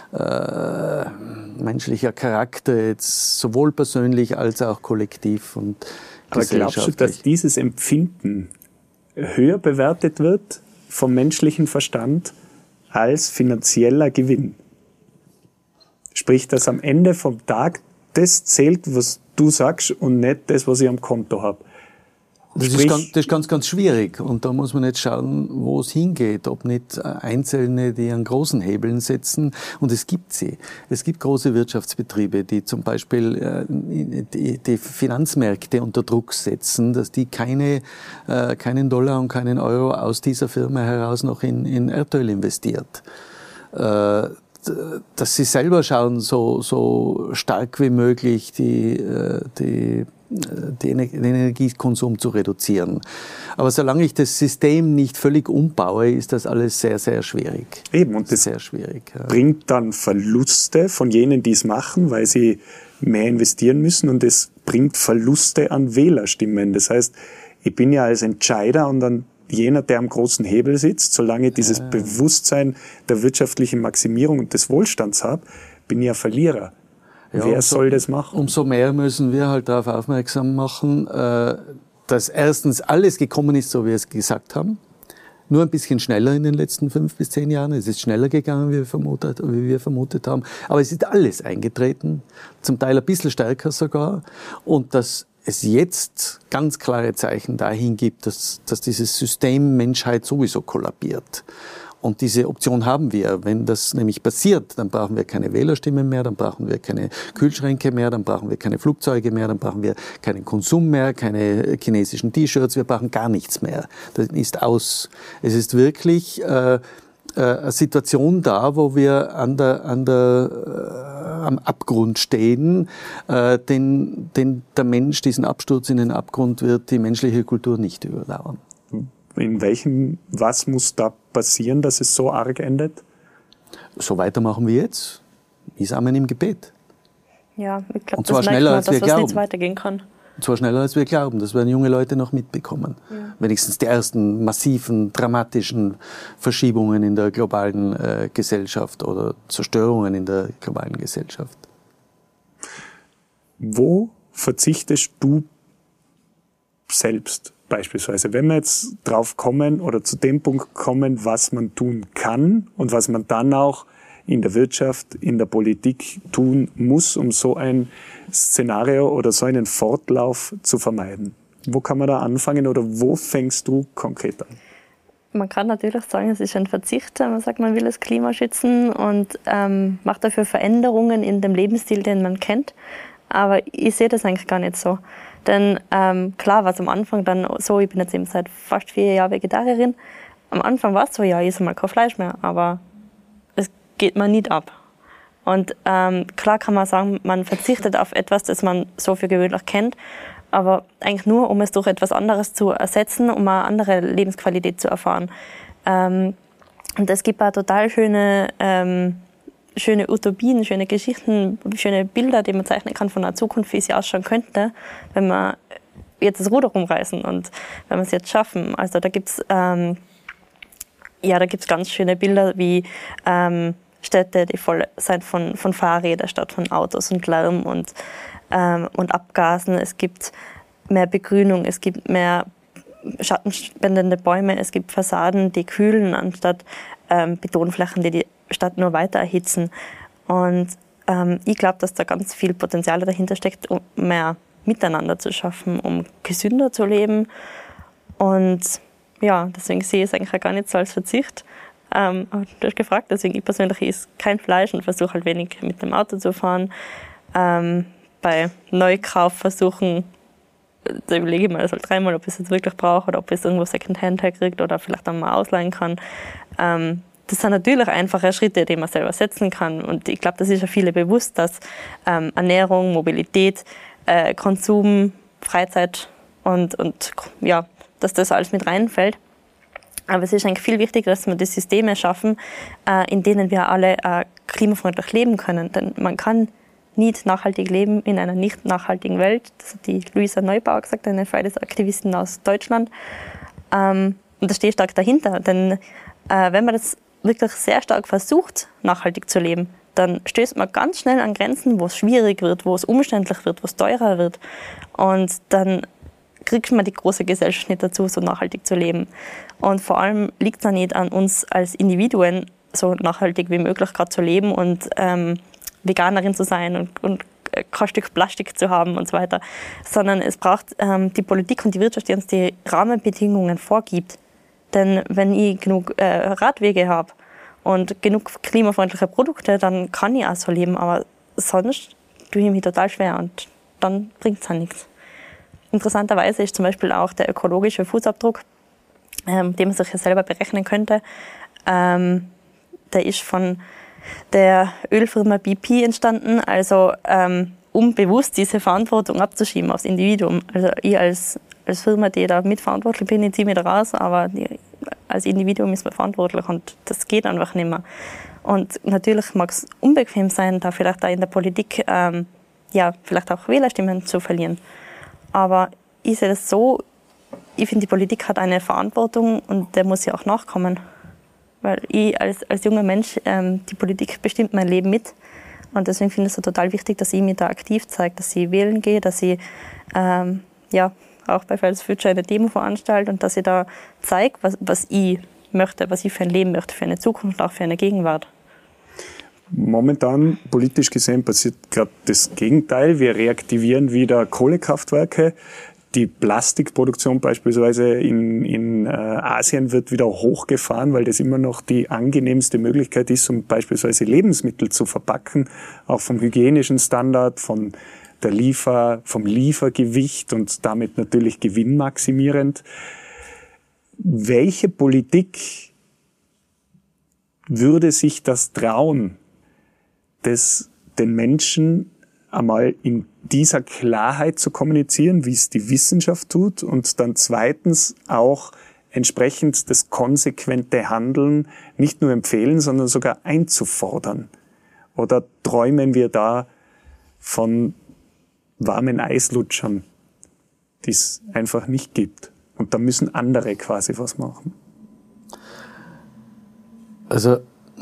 Charakter, jetzt sowohl persönlich als auch kollektiv und gesellschaftlich. Aber glaubst du, dass dieses Empfinden höher bewertet wird vom menschlichen Verstand als finanzieller Gewinn? Sprich, dass am Ende vom Tag das zählt, was du sagst und nicht das, was ich am Konto habe? Das ist ganz, ganz schwierig. Und da muss man jetzt schauen, wo es hingeht. Ob nicht Einzelne, die an großen Hebeln setzen. Und es gibt sie. Es gibt große Wirtschaftsbetriebe, die zum Beispiel die Finanzmärkte unter Druck setzen, dass die keinen Dollar und keinen Euro aus dieser Firma heraus noch in Erdöl investiert. Dass sie selber schauen, so stark wie möglich den Energiekonsum zu reduzieren. Aber solange ich das System nicht völlig umbaue, ist das alles sehr, sehr schwierig. Eben, und das sehr schwierig, ja. Bringt dann Verluste von jenen, die es machen, weil sie mehr investieren müssen, und es bringt Verluste an Wählerstimmen. Das heißt, ich bin ja als Entscheider und dann jener, der am großen Hebel sitzt, solange dieses Bewusstsein der wirtschaftlichen Maximierung und des Wohlstands habe, bin ich ja Verlierer. Ja, wer soll das machen? Umso mehr müssen wir halt darauf aufmerksam machen, dass erstens alles gekommen ist, so wie wir es gesagt haben. Nur ein bisschen schneller in den letzten 5 bis 10 Jahren. Es ist schneller gegangen, wie wir vermutet haben. Aber es ist alles eingetreten, zum Teil ein bisschen stärker sogar. Und dass es jetzt ganz klare Zeichen dahin gibt, dass dieses System Menschheit sowieso kollabiert. Und diese Option haben wir. Wenn das nämlich passiert, dann brauchen wir keine Wählerstimmen mehr, dann brauchen wir keine Kühlschränke mehr, dann brauchen wir keine Flugzeuge mehr, dann brauchen wir keinen Konsum mehr, keine chinesischen T-Shirts, wir brauchen gar nichts mehr. Das ist aus. Es ist wirklich eine Situation da, wo wir am Abgrund stehen, denn der Mensch, diesen Absturz in den Abgrund wird die menschliche Kultur nicht überdauern. Was muss da passieren, dass es so arg endet? So weitermachen wie jetzt. Wie Samen im Gebet. Ja, ich glaube, das schneller, als wir glauben. Nicht weitergehen kann. zwar schneller als wir glauben. Das werden junge Leute noch mitbekommen. Ja. Wenigstens die ersten massiven, dramatischen Verschiebungen in der globalen Gesellschaft oder Zerstörungen in der globalen Gesellschaft. Wo verzichtest du selbst beispielsweise, wenn wir jetzt drauf kommen oder zu dem Punkt kommen, was man tun kann und was man dann auch in der Wirtschaft, in der Politik tun muss, um so ein Szenario oder so einen Fortlauf zu vermeiden? Wo kann man da anfangen oder wo fängst du konkret an? Man kann natürlich sagen, es ist ein Verzicht. Man sagt, man will das Klima schützen und macht dafür Veränderungen in dem Lebensstil, den man kennt. Aber ich sehe das eigentlich gar nicht so. Denn klar war es am Anfang dann so, ich bin jetzt eben seit fast 4 Jahren Vegetarierin. Am Anfang war es so, ja, ich esse mal kein Fleisch mehr, aber es geht mir nicht ab. Und klar kann man sagen, man verzichtet auf etwas, das man so für gewöhnlich kennt, aber eigentlich nur, um es durch etwas anderes zu ersetzen, um eine andere Lebensqualität zu erfahren. Und es gibt auch total schöne Utopien, schöne Geschichten, schöne Bilder, die man zeichnen kann von einer Zukunft, wie sie ausschauen könnte, wenn wir jetzt das Ruder rumreißen und wenn wir es jetzt schaffen. Also da gibt's ganz schöne Bilder wie Städte, die voll sind von Fahrrädern statt von Autos und Lärm und Abgasen. Es gibt mehr Begrünung, es gibt mehr schattenspendende Bäume, es gibt Fassaden, die kühlen, anstatt Betonflächen, die Stadt nur weiter erhitzen. Und ich glaube, dass da ganz viel Potenzial dahinter steckt, um mehr Miteinander zu schaffen, um gesünder zu leben. Und ja, deswegen sehe ich es eigentlich auch gar nicht so als Verzicht. Aber du hast gefragt, deswegen ich persönlich esse kein Fleisch und versuche halt wenig mit dem Auto zu fahren. Bei Neukaufversuchen da überlege ich mir das halt 3-mal, ob ich es jetzt wirklich brauche oder ob ich es irgendwo Secondhand herkriege oder vielleicht dann mal ausleihen kann. Das sind natürlich einfache Schritte, die man selber setzen kann. Und ich glaube, das ist ja viele bewusst, dass Ernährung, Mobilität, Konsum, Freizeit und ja, dass das alles mit reinfällt. Aber es ist eigentlich viel wichtiger, dass wir die Systeme schaffen, in denen wir alle klimafreundlich leben können. Denn man kann nicht nachhaltig leben in einer nicht nachhaltigen Welt. Das hat die Luisa Neubauer gesagt, eine Fridays-Aktivistin aus Deutschland. Und da stehe ich stark dahinter. Denn wenn man das wirklich sehr stark versucht, nachhaltig zu leben, dann stößt man ganz schnell an Grenzen, wo es schwierig wird, wo es umständlich wird, wo es teurer wird. Und dann kriegt man die große Gesellschaft nicht dazu, so nachhaltig zu leben. Und vor allem liegt es dann nicht an uns als Individuen, so nachhaltig wie möglich gerade zu leben und Veganerin zu sein und kein Stück Plastik zu haben und so weiter, sondern es braucht die Politik und die Wirtschaft, die uns die Rahmenbedingungen vorgibt. Denn wenn ich genug Radwege habe und genug klimafreundliche Produkte, dann kann ich auch so leben, aber sonst tue ich mich total schwer und dann bringt es halt nichts. Interessanterweise ist zum Beispiel auch der ökologische Fußabdruck, den man sich ja selber berechnen könnte, der ist von der Ölfirma BP entstanden, also um bewusst diese Verantwortung abzuschieben aufs Individuum. Also ich als Firma, die da mitverantwortlich bin, ich ziehe mich da raus, aber als Individuum ist man verantwortlich und das geht einfach nicht mehr. Und natürlich mag es unbequem sein, da vielleicht auch in der Politik vielleicht auch Wählerstimmen zu verlieren. Aber ich sehe das so, ich finde, die Politik hat eine Verantwortung und der muss sie auch nachkommen. Weil ich als junger Mensch, die Politik bestimmt mein Leben mit. Und deswegen finde ich es so total wichtig, dass ich mich da aktiv zeige, dass ich wählen gehe, dass ich auch bei Fridays for Future eine Demo veranstalte und dass ich da zeige, was ich möchte, was ich für ein Leben möchte, für eine Zukunft, auch für eine Gegenwart. Momentan, politisch gesehen, passiert gerade das Gegenteil. Wir reaktivieren wieder Kohlekraftwerke. Die Plastikproduktion beispielsweise in Asien wird wieder hochgefahren, weil das immer noch die angenehmste Möglichkeit ist, um beispielsweise Lebensmittel zu verpacken, auch vom hygienischen Standard, vom Liefergewicht und damit natürlich gewinnmaximierend. Welche Politik würde sich das trauen, den Menschen einmal in dieser Klarheit zu kommunizieren, wie es die Wissenschaft tut, und dann zweitens auch entsprechend das konsequente Handeln nicht nur empfehlen, sondern sogar einzufordern? Oder träumen wir da von warmen Eislutschern die es einfach nicht gibt. Und da müssen andere quasi was machen. Also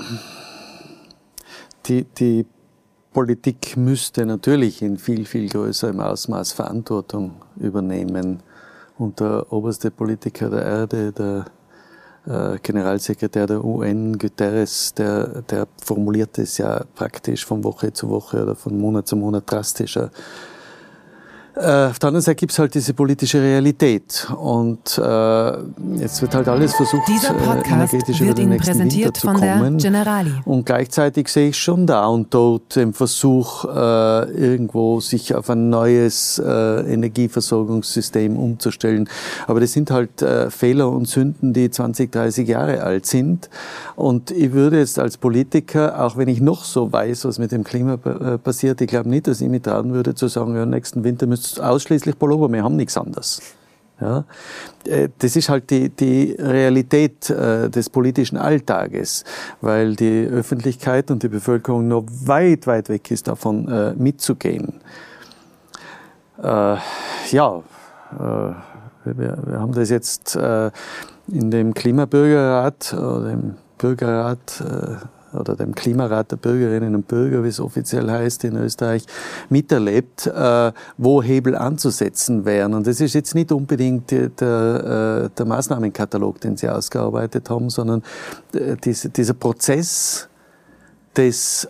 die Politik müsste natürlich in viel, viel größerem Ausmaß Verantwortung übernehmen. Und der oberste Politiker der Erde, der Generalsekretär der UN, Guterres, der formuliert es ja praktisch von Woche zu Woche oder von Monat zu Monat drastischer. Auf der anderen Seite gibt es halt diese politische Realität und jetzt wird halt alles versucht, dieser Podcast energetisch wird über den Ihnen nächsten präsentiert Winter zu von kommen. der Generali. Und gleichzeitig sehe ich schon da und dort den Versuch, irgendwo sich auf ein neues Energieversorgungssystem umzustellen. Aber das sind halt Fehler und Sünden, die 20, 30 Jahre alt sind. Und ich würde jetzt als Politiker, auch wenn ich noch so weiß, was mit dem Klima passiert, ich glaube nicht, dass ich mich trauen würde zu sagen, ja, nächsten Winter müsst ausschließlich Pullover, wir haben nichts anderes. Ja, das ist halt die Realität des politischen Alltages, weil die Öffentlichkeit und die Bevölkerung noch weit, weit weg ist davon, mitzugehen. Wir haben das jetzt in dem Klimabürgerrat oder dem Bürgerrat oder dem Klimarat der Bürgerinnen und Bürger, wie es offiziell heißt in Österreich, miterlebt, wo Hebel anzusetzen wären. Und das ist jetzt nicht unbedingt der Maßnahmenkatalog, den Sie ausgearbeitet haben, sondern dieser Prozess des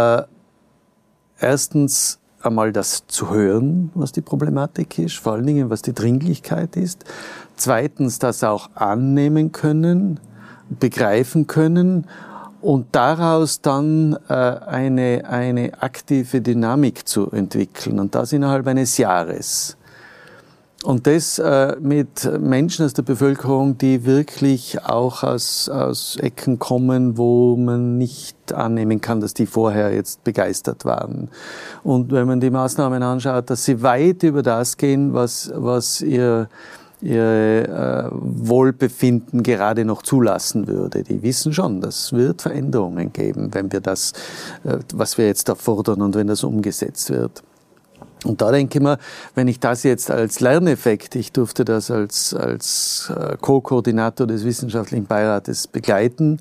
erstens einmal das zu hören, was die Problematik ist, vor allen Dingen, was die Dringlichkeit ist. Zweitens, das auch annehmen können, begreifen können und daraus dann eine aktive Dynamik zu entwickeln und das innerhalb eines Jahres. Und das mit Menschen aus der Bevölkerung, die wirklich auch aus Ecken kommen, wo man nicht annehmen kann, dass die vorher jetzt begeistert waren. Und wenn man die Maßnahmen anschaut, dass sie weit über das gehen, was ihr Wohlbefinden gerade noch zulassen würde. Die wissen schon, das wird Veränderungen geben, wenn wir das, was wir jetzt da fordern und wenn das umgesetzt wird. Und da denke ich mir, wenn ich das jetzt als Lerneffekt, ich durfte das als Co-Koordinator des Wissenschaftlichen Beirates begleiten,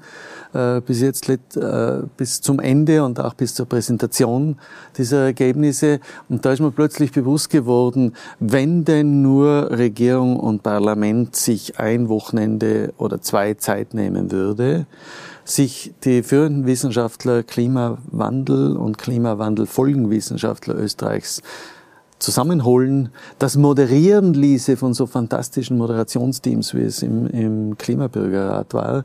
bis zum Ende und auch bis zur Präsentation dieser Ergebnisse. Und da ist mir plötzlich bewusst geworden, wenn denn nur Regierung und Parlament sich ein Wochenende oder 2 Zeit nehmen würde, sich die führenden Wissenschaftler, Klimawandel und Klimawandelfolgenwissenschaftler Österreichs zusammenholen, das moderieren ließe von so fantastischen Moderationsteams, wie es im Klimabürgerrat war,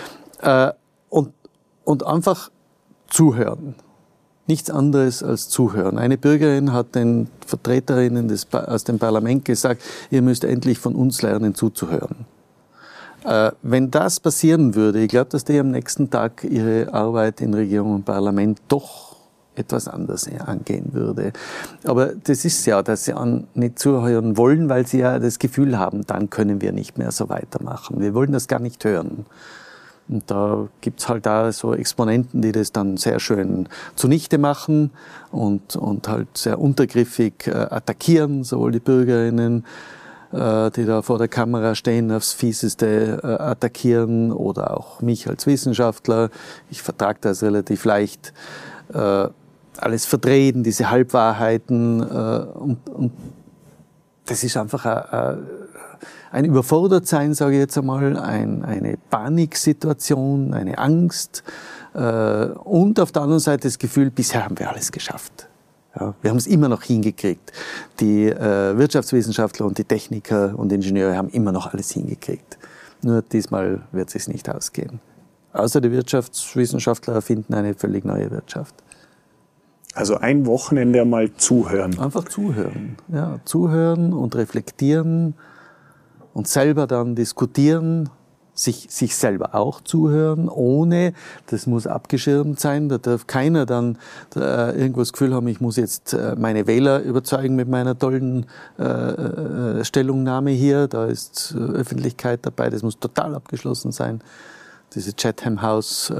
und einfach zuhören. Nichts anderes als zuhören. Eine Bürgerin hat den Vertreterinnen aus dem Parlament gesagt, ihr müsst endlich von uns lernen, zuzuhören. Wenn das passieren würde, ich glaube, dass die am nächsten Tag ihre Arbeit in Regierung und Parlament doch etwas anders angehen würde. Aber das ist ja, dass sie nicht zuhören wollen, weil sie ja das Gefühl haben, dann können wir nicht mehr so weitermachen. Wir wollen das gar nicht hören. Und da gibt's halt da so Exponenten, die das dann sehr schön zunichte machen und halt sehr untergriffig attackieren, sowohl die Bürgerinnen, die da vor der Kamera stehen, aufs Fieseste attackieren oder auch mich als Wissenschaftler. Ich vertrage das relativ leicht. Alles verdrehen, diese Halbwahrheiten und das ist einfach ein Überfordertsein, sage ich jetzt einmal, eine Paniksituation, eine Angst und auf der anderen Seite das Gefühl, bisher haben wir alles geschafft. Ja, wir haben es immer noch hingekriegt. Die Wirtschaftswissenschaftler und die Techniker und Ingenieure haben immer noch alles hingekriegt. Nur diesmal wird es sich nicht ausgehen. Außer die Wirtschaftswissenschaftler erfinden eine völlig neue Wirtschaft. Also ein Wochenende einmal zuhören. Einfach zuhören. Ja, zuhören und reflektieren und selber dann diskutieren, sich selber auch zuhören, ohne, das muss abgeschirmt sein, da darf keiner dann irgendwo das Gefühl haben, ich muss jetzt meine Wähler überzeugen mit meiner tollen Stellungnahme hier, da ist Öffentlichkeit dabei, das muss total abgeschlossen sein. Diese Chatham House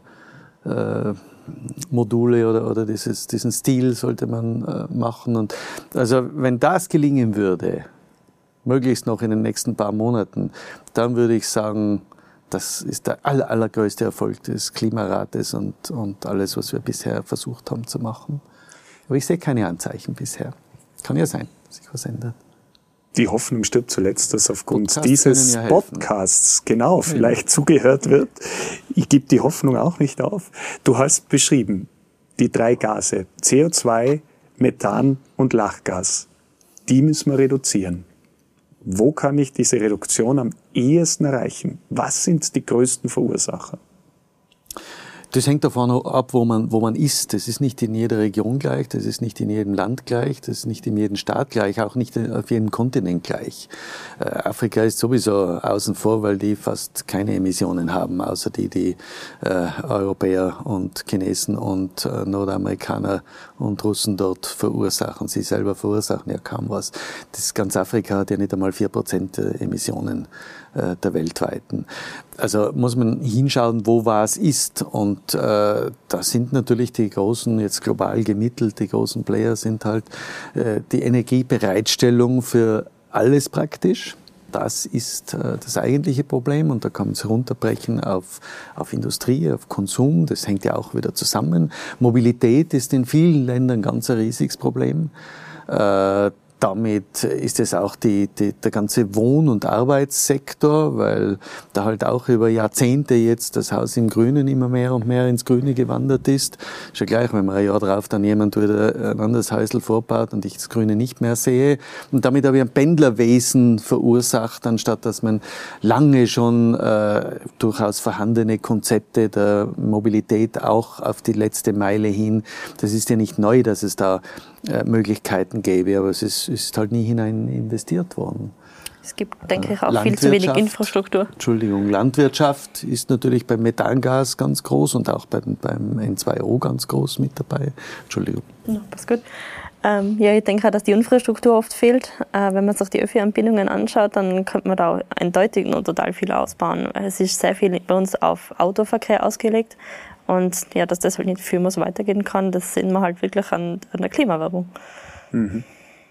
Module oder diesen Stil sollte man machen. Und also wenn das gelingen würde, möglichst noch in den nächsten paar Monaten, dann würde ich sagen, das ist der allergrößte Erfolg des Klimarates und alles, was wir bisher versucht haben zu machen. Aber ich sehe keine Anzeichen bisher. Kann ja sein, dass sich was ändert. Die Hoffnung stirbt zuletzt, dass aufgrund Podcasts dieses Podcasts vielleicht zugehört wird. Ich gebe die Hoffnung auch nicht auf. Du hast beschrieben, die 3 Gase, CO2, Methan und Lachgas, die müssen wir reduzieren. Wo kann ich diese Reduktion am ehesten erreichen? Was sind die größten Verursacher? Das hängt davon ab, wo man ist. Das ist nicht in jeder Region gleich, das ist nicht in jedem Land gleich, das ist nicht in jedem Staat gleich, auch nicht auf jedem Kontinent gleich. Afrika ist sowieso außen vor, weil die fast keine Emissionen haben, außer die Europäer und Chinesen und Nordamerikaner und Russen dort verursachen. Sie selber verursachen ja kaum was. Ganz Afrika hat ja nicht einmal 4% der Emissionen der weltweiten. Also muss man hinschauen, wo was ist. Und da sind natürlich die großen, jetzt global gemittelt, die großen Player sind halt die Energiebereitstellung für alles praktisch. Das ist das eigentliche Problem und da kann man es runterbrechen auf Industrie, auf Konsum. Das hängt ja auch wieder zusammen. Mobilität ist in vielen Ländern ganz ein riesiges Problem. Damit ist es auch der ganze Wohn- und Arbeitssektor, weil da halt auch über Jahrzehnte jetzt das Haus im Grünen immer mehr und mehr ins Grüne gewandert ist. Ist ja gleich, wenn man ein Jahr drauf dann jemand wieder ein anderes Häusl vorbaut und ich das Grüne nicht mehr sehe. Und damit habe ich ein Pendlerwesen verursacht, anstatt dass man lange schon durchaus vorhandene Konzepte der Mobilität auch auf die letzte Meile hin. Das ist ja nicht neu, dass es da Möglichkeiten gäbe, aber es ist halt nie hinein investiert worden. Es gibt, denke ich, auch viel zu wenig Infrastruktur. Landwirtschaft ist natürlich beim Methangas ganz groß und auch beim N2O ganz groß mit dabei. Ja, passt gut. Ja, ich denke auch, dass die Infrastruktur oft fehlt. Wenn man sich die ÖFI-Anbindungen anschaut, dann könnte man da eindeutig noch total viel ausbauen. Es ist sehr viel bei uns auf Autoverkehr ausgelegt. Und ja, dass das halt nicht für immer so weitergehen kann, das sehen wir halt wirklich an der Klimawerbung. Mhm.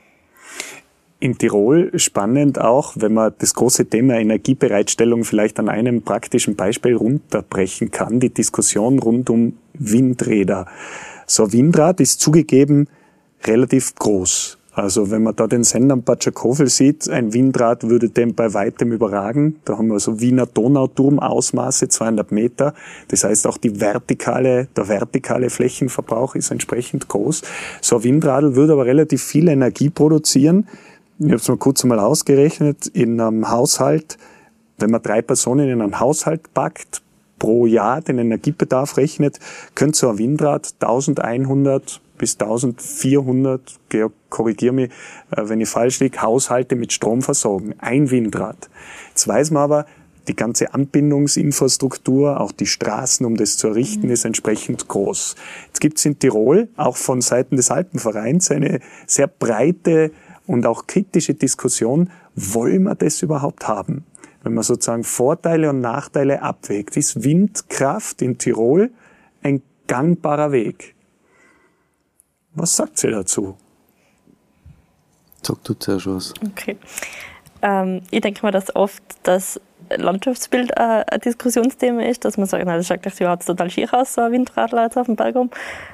In Tirol spannend auch, wenn man das große Thema Energiebereitstellung vielleicht an einem praktischen Beispiel runterbrechen kann, die Diskussion rund um Windräder. So ein Windrad ist zugegeben relativ groß. Also wenn man da den Sender am Batschakofel sieht, ein Windrad würde den bei weitem überragen. Da haben wir so Wiener Donauturm Ausmaße, 200 Meter. Das heißt auch der vertikale Flächenverbrauch ist entsprechend groß. So ein Windradl würde aber relativ viel Energie produzieren. Ich habe es mal kurz einmal ausgerechnet. In einem Haushalt, wenn man 3 Personen in einen Haushalt packt, pro Jahr den Energiebedarf rechnet, könnte so ein Windrad 1100 bis 1400, korrigiere mich, wenn ich falsch liege, Haushalte mit Strom versorgen. Ein Windrad. Jetzt weiß man aber, die ganze Anbindungsinfrastruktur, auch die Straßen, um das zu errichten, ist entsprechend groß. Jetzt gibt es in Tirol, auch von Seiten des Alpenvereins, eine sehr breite und auch kritische Diskussion, wollen wir das überhaupt haben? Wenn man sozusagen Vorteile und Nachteile abwägt, ist Windkraft in Tirol ein gangbarer Weg? Was sagt sie dazu? Sag du zuerst was. Okay. Ich denke mal, dass oft das Landschaftsbild ein Diskussionsthema ist, dass man sagt, na, das schaut gleich überhaupt total schier aus, so ein Windradler jetzt auf dem Berg rum.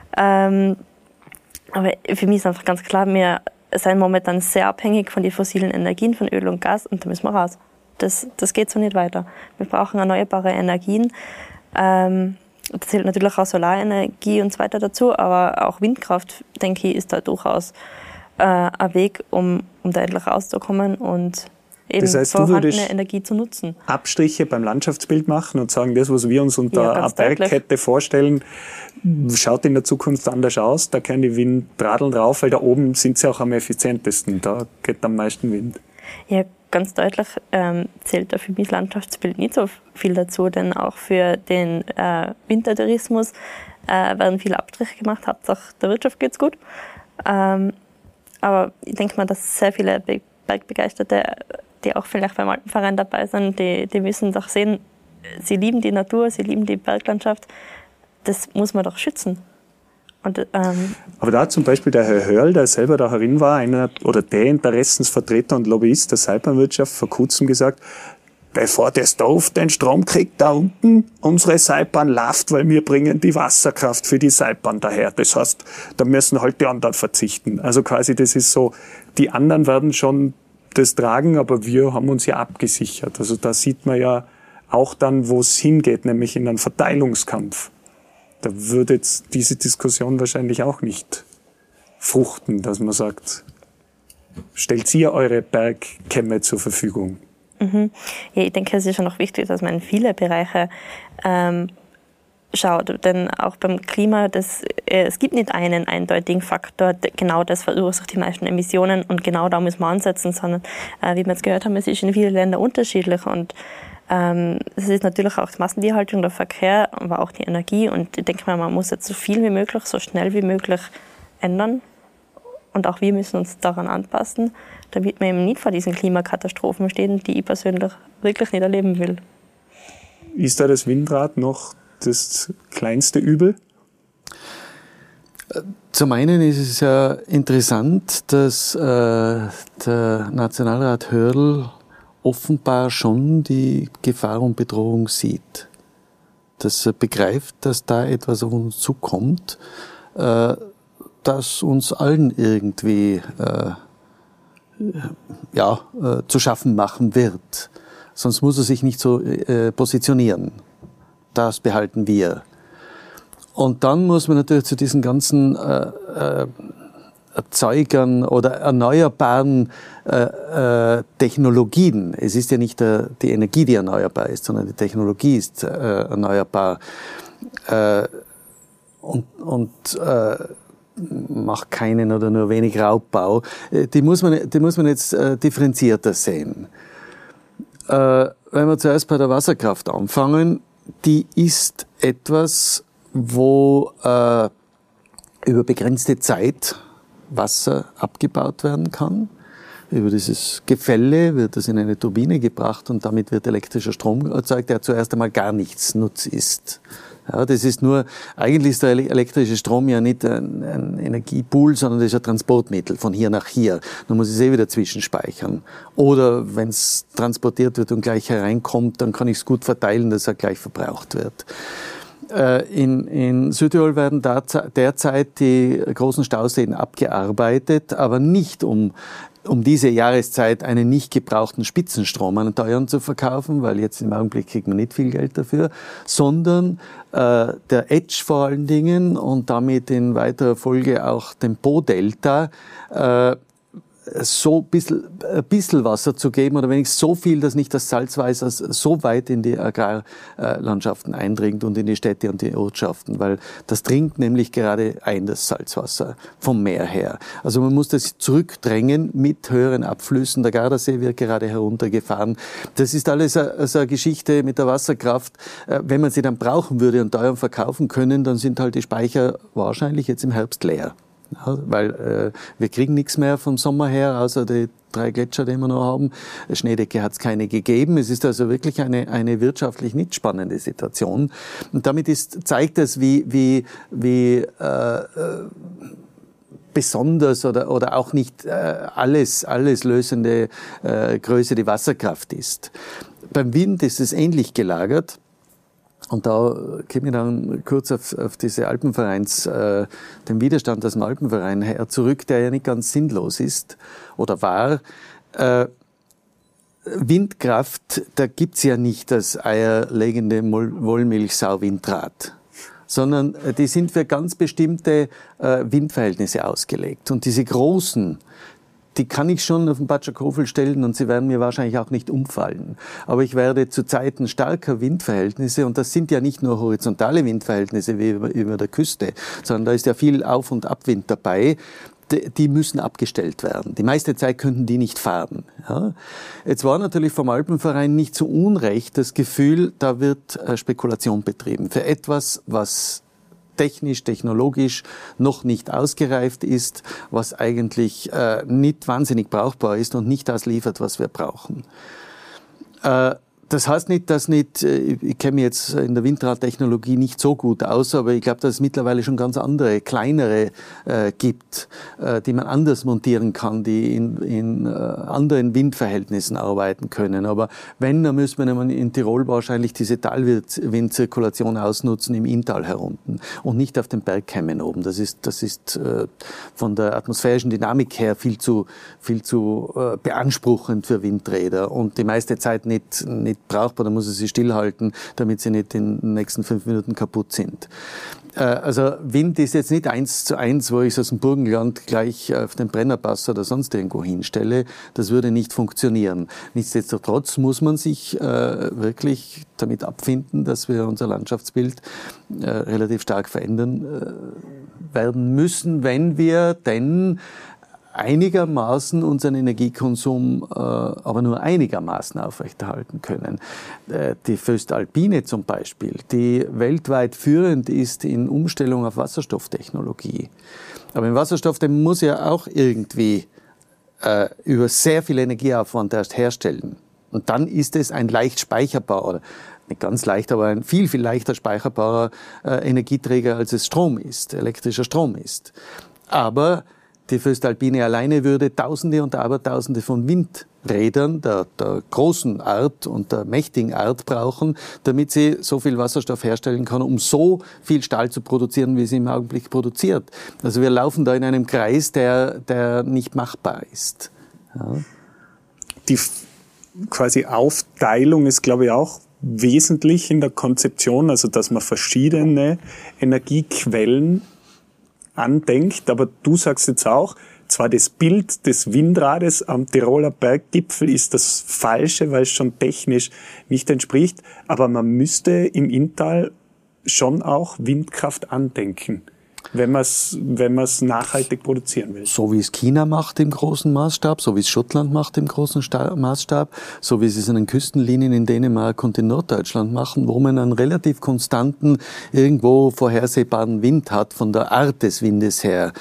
Aber für mich ist einfach ganz klar, wir sind momentan sehr abhängig von den fossilen Energien, von Öl und Gas, und da müssen wir raus. Das geht so nicht weiter. Wir brauchen erneuerbare Energien. Da zählt natürlich auch Solarenergie und so weiter dazu, aber auch Windkraft, denke ich, ist da durchaus ein Weg, um da endlich rauszukommen und eben das heißt, vorhandene Energie zu nutzen. Abstriche beim Landschaftsbild machen und sagen, das, was wir uns unter einer Bergkette vorstellen, schaut in der Zukunft anders aus. Da können die Windradeln drauf, weil da oben sind sie auch am effizientesten. Da geht am meisten Wind. Ja, ganz deutlich zählt da für mich das Landschaftsbild nicht so viel dazu, denn auch für den Wintertourismus werden viele Abstriche gemacht. Hauptsache der Wirtschaft geht's gut. Aber ich denke mal, dass sehr viele Bergbegeisterte, die auch vielleicht beim Alpenverein dabei sind, die müssen doch sehen, sie lieben die Natur, sie lieben die Berglandschaft. Das muss man doch schützen. Und, aber da hat zum Beispiel der Herr Hörl, der selber da herin war, der Interessensvertreter und Lobbyist der Seilbahnwirtschaft, vor kurzem gesagt, bevor das Dorf den Strom kriegt, da unten, unsere Seilbahn läuft, weil wir bringen die Wasserkraft für die Seilbahn daher. Das heißt, da müssen halt die anderen verzichten. Also quasi, das ist so, die anderen werden schon das tragen, aber wir haben uns ja abgesichert. Also da sieht man ja auch dann, wo es hingeht, nämlich in einen Verteilungskampf. Da würde jetzt diese Diskussion wahrscheinlich auch nicht fruchten, dass man sagt, stellt ihr eure Bergkämme zur Verfügung? Mhm. Ja, ich denke, es ist schon noch wichtig, dass man in viele Bereiche schaut. Denn auch beim Klima, es gibt nicht einen eindeutigen Faktor, genau das verursacht die meisten Emissionen und genau da muss man ansetzen, sondern wie wir jetzt gehört haben, es ist in vielen Ländern unterschiedlich und es ist natürlich auch die Massentierhaltung, der Verkehr, aber auch die Energie. Und ich denke mal, man muss jetzt so viel wie möglich, so schnell wie möglich ändern. Und auch wir müssen uns daran anpassen, damit wir eben nicht vor diesen Klimakatastrophen stehen, die ich persönlich wirklich nicht erleben will. Ist da das Windrad noch das kleinste Übel? Zum einen ist es ja interessant, dass der Nationalrat Hörl offenbar schon die Gefahr und Bedrohung sieht. Dass er begreift, dass da etwas auf uns zukommt, das uns allen irgendwie zu schaffen machen wird. Sonst muss er sich nicht so positionieren. Das behalten wir. Und dann muss man natürlich zu diesen ganzen Erzeugern oder erneuerbaren Technologien. Es ist ja nicht die Energie, die erneuerbar ist, sondern die Technologie ist erneuerbar und macht keinen oder nur wenig Raubbau. Die muss man jetzt differenzierter sehen. Wenn wir zuerst bei der Wasserkraft anfangen, die ist etwas, wo über begrenzte Zeit Wasser abgebaut werden kann. Über dieses Gefälle wird es in eine Turbine gebracht und damit wird elektrischer Strom erzeugt, der zuerst einmal gar nichts Nutz ist. Ja, das ist nur, eigentlich ist der elektrische Strom ja nicht ein Energiepool, sondern das ist ein Transportmittel von hier nach hier. Dann muss ich es wieder zwischenspeichern. Oder wenn es transportiert wird und gleich hereinkommt, dann kann ich es gut verteilen, dass er gleich verbraucht wird. In Südtirol werden derzeit die großen Stauseen abgearbeitet, aber nicht um diese Jahreszeit einen nicht gebrauchten Spitzenstrom an teuren zu verkaufen, weil jetzt im Augenblick kriegt man nicht viel Geld dafür, sondern der Etsch vor allen Dingen und damit in weiterer Folge auch dem Po-Delta so ein bisschen Wasser zu geben oder wenigstens so viel, dass nicht das Salzwasser so weit in die Agrarlandschaften eindringt und in die Städte und die Ortschaften, weil das dringt nämlich gerade ein, das Salzwasser vom Meer her. Also man muss das zurückdrängen mit höheren Abflüssen. Der Gardasee wird gerade heruntergefahren. Das ist alles so eine Geschichte mit der Wasserkraft. Wenn man sie dann brauchen würde und teuer verkaufen können, dann sind halt die Speicher wahrscheinlich jetzt im Herbst leer. Ja, weil wir kriegen nichts mehr vom Sommer her, außer die 3 Gletscher, die wir noch haben. Schneedecke hat es keine gegeben. Es ist also wirklich eine wirtschaftlich nicht spannende Situation. Und damit zeigt es, wie besonders oder auch nicht alles lösende Größe die Wasserkraft ist. Beim Wind ist es ähnlich gelagert. Und da komme ich dann kurz auf diese den Widerstand aus dem Alpenverein her zurück, der ja nicht ganz sinnlos ist oder war. Windkraft, da gibt's ja nicht das eierlegende Wollmilchsau-Windrad, sondern die sind für ganz bestimmte Windverhältnisse ausgelegt. Und diese großen, die kann ich schon auf den Batschakofel stellen und sie werden mir wahrscheinlich auch nicht umfallen. Aber ich werde zu Zeiten starker Windverhältnisse, und das sind ja nicht nur horizontale Windverhältnisse wie über der Küste, sondern da ist ja viel Auf- und Abwind dabei, die müssen abgestellt werden. Die meiste Zeit könnten die nicht fahren. Ja. Jetzt war natürlich vom Alpenverein nicht zu Unrecht das Gefühl, da wird Spekulation betrieben für etwas, was technologisch noch nicht ausgereift ist, was eigentlich nicht wahnsinnig brauchbar ist und nicht das liefert, was wir brauchen. Das heißt nicht, ich kenne mich jetzt in der Windradtechnologie nicht so gut aus, aber ich glaube, dass es mittlerweile schon ganz andere, kleinere gibt, die man anders montieren kann, die in anderen Windverhältnissen arbeiten können. Aber wenn, dann müssen wir in Tirol wahrscheinlich diese Talwindzirkulation ausnutzen im Inntal herunten und nicht auf den Bergkämmen oben. Das ist von der atmosphärischen Dynamik her viel zu beanspruchend für Windräder und die meiste Zeit nicht brauchbar, da muss er sie stillhalten, damit sie nicht in den nächsten 5 Minuten kaputt sind. Also Wind ist jetzt nicht 1:1, wo ich es aus dem Burgenland gleich auf den Brennerpass oder sonst irgendwo hinstelle. Das würde nicht funktionieren. Nichtsdestotrotz muss man sich wirklich damit abfinden, dass wir unser Landschaftsbild relativ stark verändern werden müssen, wenn wir denn einigermaßen unseren Energiekonsum aber nur einigermaßen aufrechterhalten können. Die Voestalpine zum Beispiel, die weltweit führend ist in Umstellung auf Wasserstofftechnologie. Aber im Wasserstoff, den muss ja auch irgendwie über sehr viel Energieaufwand erst herstellen. Und dann ist es ein leicht speicherbarer, oder nicht ganz leicht, aber ein viel, viel leichter speicherbarer Energieträger, als es Strom ist, elektrischer Strom ist. Aber die Voestalpine alleine würde Tausende und Abertausende von Windrädern der großen Art und der mächtigen Art brauchen, damit sie so viel Wasserstoff herstellen kann, um so viel Stahl zu produzieren, wie sie im Augenblick produziert. Also wir laufen da in einem Kreis, der nicht machbar ist. Ja. Die quasi Aufteilung ist, glaube ich, auch wesentlich in der Konzeption, also dass man verschiedene Energiequellen andenkt, aber du sagst jetzt auch, zwar das Bild des Windrades am Tiroler Berggipfel ist das falsche, weil es schon technisch nicht entspricht, aber man müsste im Inntal schon auch Windkraft andenken, wenn man es nachhaltig produzieren will. So wie es China macht im großen Maßstab, so wie es Schottland macht im großen Maßstab, so wie sie es an den Küstenlinien in Dänemark und in Norddeutschland machen, wo man einen relativ konstanten, irgendwo vorhersehbaren Wind hat, von der Art des Windes her.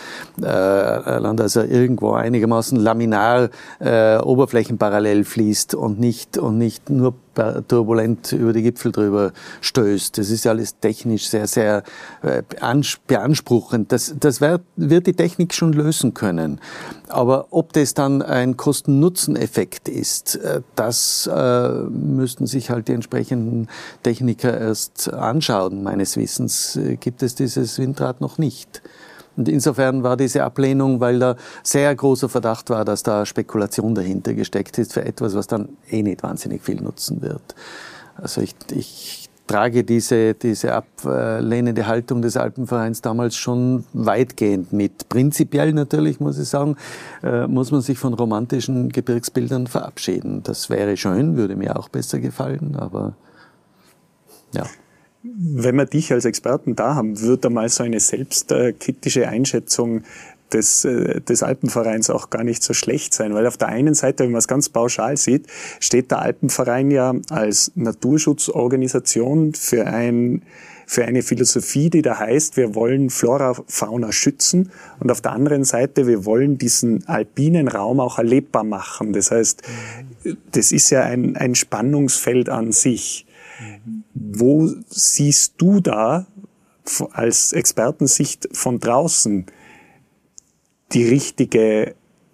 Also irgendwo einigermaßen laminar, oberflächenparallel fließt und nicht nur turbulent über die Gipfel drüber stößt. Das ist alles technisch sehr, sehr beanspruchend. Das wird die Technik schon lösen können. Aber ob das dann ein Kosten-Nutzen-Effekt ist, das müssten sich halt die entsprechenden Techniker erst anschauen. Meines Wissens gibt es dieses Windrad noch nicht. Und insofern war diese Ablehnung, weil da sehr großer Verdacht war, dass da Spekulation dahinter gesteckt ist für etwas, was dann nicht wahnsinnig viel nutzen wird. Also ich trage diese ablehnende Haltung des Alpenvereins damals schon weitgehend mit. Prinzipiell natürlich, muss ich sagen, muss man sich von romantischen Gebirgsbildern verabschieden. Das wäre schön, würde mir auch besser gefallen, aber ja. Wenn wir dich als Experten da haben, wird da mal so eine selbstkritische Einschätzung des Alpenvereins auch gar nicht so schlecht sein, weil auf der einen Seite, wenn man es ganz pauschal sieht, steht der Alpenverein ja als Naturschutzorganisation für eine Philosophie, die da heißt, wir wollen Flora, Fauna schützen und auf der anderen Seite, wir wollen diesen alpinen Raum auch erlebbar machen. Das heißt, das ist ja ein Spannungsfeld an sich. Wo siehst du da als Expertensicht von draußen die richtige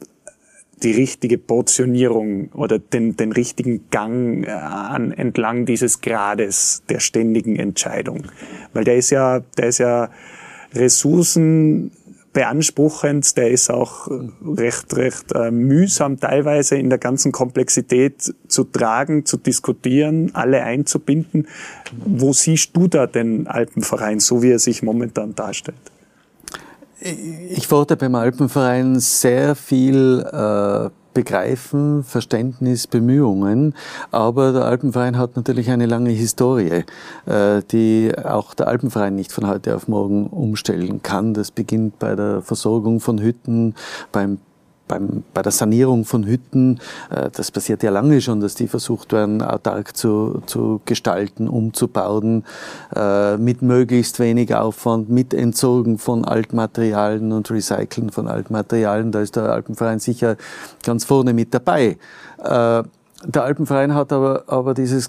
Portionierung oder den richtigen Gang entlang dieses Grades der ständigen Entscheidung? Weil der ist ja Ressourcen beanspruchend, der ist auch recht mühsam teilweise in der ganzen Komplexität zu tragen, zu diskutieren, alle einzubinden. Wo siehst du da den Alpenverein, so wie er sich momentan darstellt? Ich fordere beim Alpenverein sehr viel Begreifen, Verständnis, Bemühungen. Aber der Alpenverein hat natürlich eine lange Historie, die auch der Alpenverein nicht von heute auf morgen umstellen kann. Das beginnt bei der Versorgung von Hütten, bei der Sanierung von Hütten. Das passiert ja lange schon, dass die versucht werden, autark zu gestalten, umzubauen, mit möglichst wenig Aufwand, mit Entsorgen von Altmaterialien und Recyceln von Altmaterialien. Da ist der Alpenverein sicher ganz vorne mit dabei. Der Alpenverein hat aber diese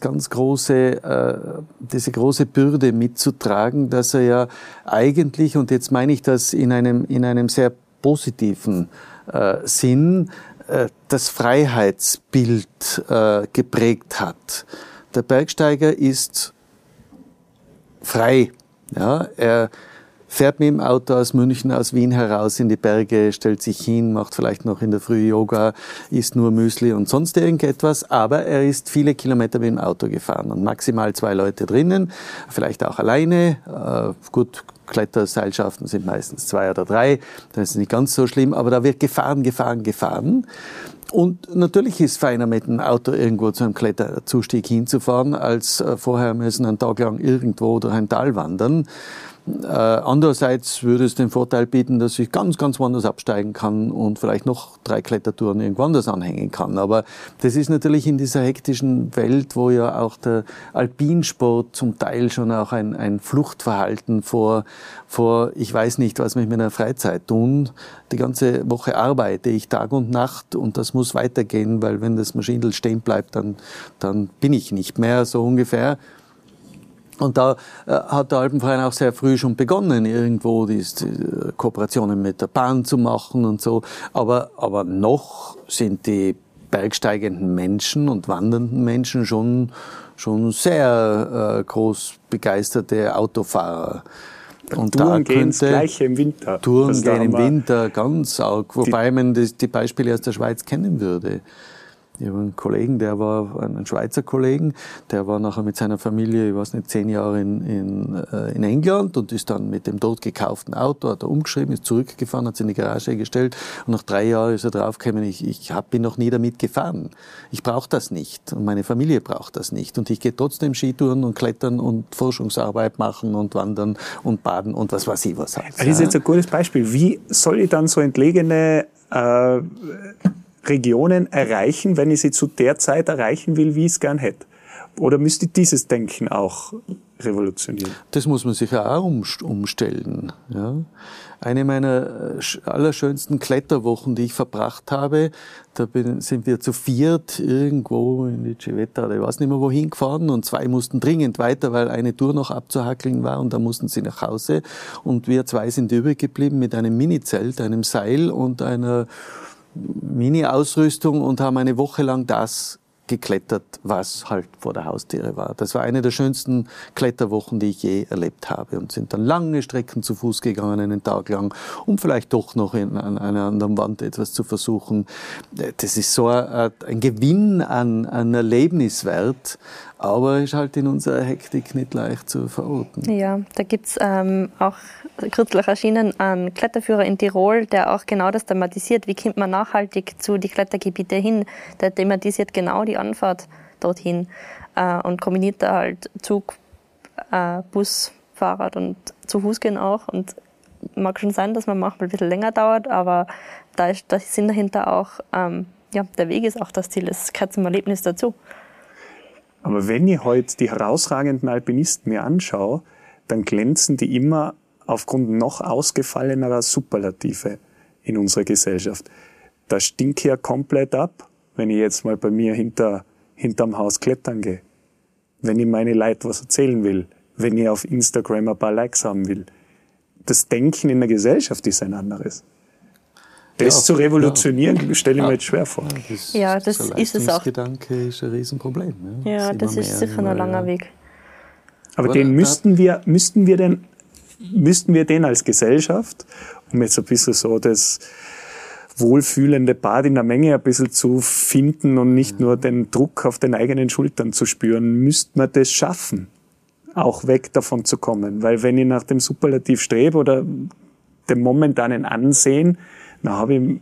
große Bürde mitzutragen, dass er ja eigentlich, und jetzt meine ich das in einem sehr positiven Sinn, das Freiheitsbild geprägt hat. Der Bergsteiger ist frei. Ja, er fährt mit dem Auto aus München, aus Wien heraus in die Berge, stellt sich hin, macht vielleicht noch in der Früh Yoga, isst nur Müsli und sonst irgendetwas, aber er ist viele Kilometer mit dem Auto gefahren und maximal 2 Leute drinnen, vielleicht auch alleine. Gut, Kletterseilschaften sind meistens 2 oder 3, das ist nicht ganz so schlimm, aber da wird gefahren. Und natürlich ist es feiner, mit dem Auto irgendwo zu einem Kletterzustieg hinzufahren, als vorher müssen einen Tag lang irgendwo durch ein Tal wandern. Andererseits würde es den Vorteil bieten, dass ich ganz, ganz woanders absteigen kann und vielleicht noch 3 Klettertouren irgendwo anders anhängen kann. Aber das ist natürlich in dieser hektischen Welt, wo ja auch der Alpinsport zum Teil schon auch ein Fluchtverhalten vor ich weiß nicht, was mit meiner Freizeit tun. Die ganze Woche arbeite ich Tag und Nacht und das muss weitergehen, weil wenn das Maschinenl stehen bleibt, dann bin ich nicht mehr, so ungefähr. Und da hat der Alpenverein auch sehr früh schon begonnen, irgendwo die Kooperationen mit der Bahn zu machen und so. Aber noch sind die bergsteigenden Menschen und wandernden Menschen schon sehr groß begeisterte Autofahrer. Und Touren gehen das Gleiche im Winter. Touren gehen im Winter ganz arg, wobei man die Beispiele aus der Schweiz kennen würde. Ich habe einen Kollegen, einen Schweizer Kollegen, der war nachher mit seiner Familie, ich weiß nicht, 10 Jahre in England und ist dann mit dem dort gekauften Auto, hat er umgeschrieben, ist zurückgefahren, hat es in die Garage gestellt und nach 3 Jahren ist er draufgekommen, ich bin noch nie damit gefahren. Ich brauche das nicht und meine Familie braucht das nicht und ich gehe trotzdem Skitouren und klettern und Forschungsarbeit machen und wandern und baden und was weiß ich was. Das ist jetzt ein gutes Beispiel. Wie soll ich dann so entlegene Regionen erreichen, wenn ich sie zu der Zeit erreichen will, wie ich es gern hätte? Oder müsste dieses Denken auch revolutionieren? Das muss man sich auch umstellen. Ja. Eine meiner allerschönsten Kletterwochen, die ich verbracht habe, sind wir zu 4 irgendwo in die Civetta, oder ich weiß nicht mehr wohin gefahren und 2 mussten dringend weiter, weil eine Tour noch abzuhackeln war und da mussten sie nach Hause und wir 2 sind übrig geblieben mit einem Minizelt, einem Seil und einer Mini-Ausrüstung und haben eine Woche lang das geklettert, was halt vor der Haustüre war. Das war eine der schönsten Kletterwochen, die ich je erlebt habe und sind dann lange Strecken zu Fuß gegangen, einen Tag lang, um vielleicht doch noch an einer anderen Wand etwas zu versuchen. Das ist so ein Gewinn an Erlebniswert, aber ist halt in unserer Hektik nicht leicht zu verorten. Ja, da gibt's auch kürzlich erschienen einen Kletterführer in Tirol, der auch genau das thematisiert. Wie kommt man nachhaltig zu die Klettergebiete hin? Der thematisiert genau die Anfahrt dorthin und kombiniert da halt Zug, Bus, Fahrrad und zu Fuß gehen auch. Und mag schon sein, dass man manchmal ein bisschen länger dauert, aber da ist der Sinn dahinter auch, der Weg ist auch das Ziel. Es gehört zum Erlebnis dazu. Aber wenn ich heute die herausragenden Alpinisten mir anschaue, dann glänzen die immer aufgrund noch ausgefallenerer Superlative in unserer Gesellschaft. Da stinke ich ja komplett ab, wenn ich jetzt mal bei mir hinterm Haus klettern gehe. Wenn ich meine Leute was erzählen will. Wenn ich auf Instagram ein paar Likes haben will. Das Denken in der Gesellschaft ist ein anderes. Das zu revolutionieren, stelle ich mir jetzt schwer vor. Das ist es auch. Gedanke ist ein Riesenproblem. Ja, das ist sicher ein langer Weg. Aber den müssten wir den als Gesellschaft, um jetzt ein bisschen so das wohlfühlende Bad in der Menge ein bisschen zu finden und nicht nur den Druck auf den eigenen Schultern zu spüren, müsste man das schaffen, auch weg davon zu kommen. Weil wenn ich nach dem Superlativ strebe oder dem momentanen Ansehen, dann habe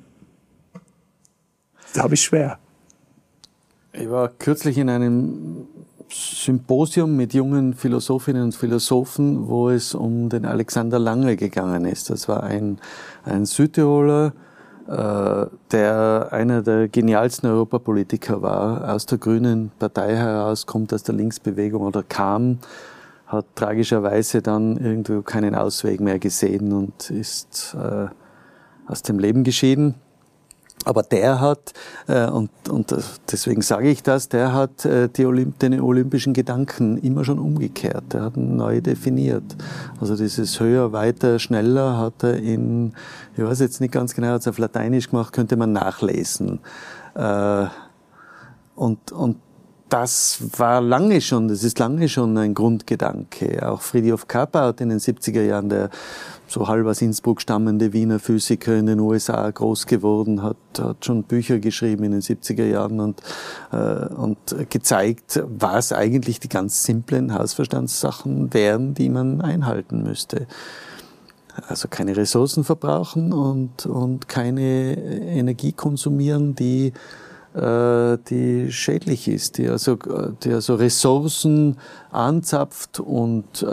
ich schwer. Ich war kürzlich in einem Symposium mit jungen Philosophinnen und Philosophen, wo es um den Alexander Lange gegangen ist. Das war ein Südtiroler, der einer der genialsten Europapolitiker war, aus der Grünen Partei heraus, kommt aus der Linksbewegung oder kam, hat tragischerweise dann irgendwo keinen Ausweg mehr gesehen und ist aus dem Leben geschieden. Aber der hat, und deswegen sage ich das, der hat den olympischen Gedanken immer schon umgekehrt. Der hat ihn neu definiert. Also dieses höher, weiter, schneller hat er ich weiß jetzt nicht ganz genau, hat es auf Lateinisch gemacht, könnte man nachlesen. Und das ist lange schon ein Grundgedanke. Auch Fridtjof Capra hat in den 70er Jahren, der so halb aus Innsbruck stammende Wiener Physiker in den USA groß geworden, hat schon Bücher geschrieben in den 70er Jahren und gezeigt, was eigentlich die ganz simplen Hausverstandssachen wären, die man einhalten müsste. Also keine Ressourcen verbrauchen und keine Energie konsumieren, die schädlich ist, die also Ressourcen anzapft und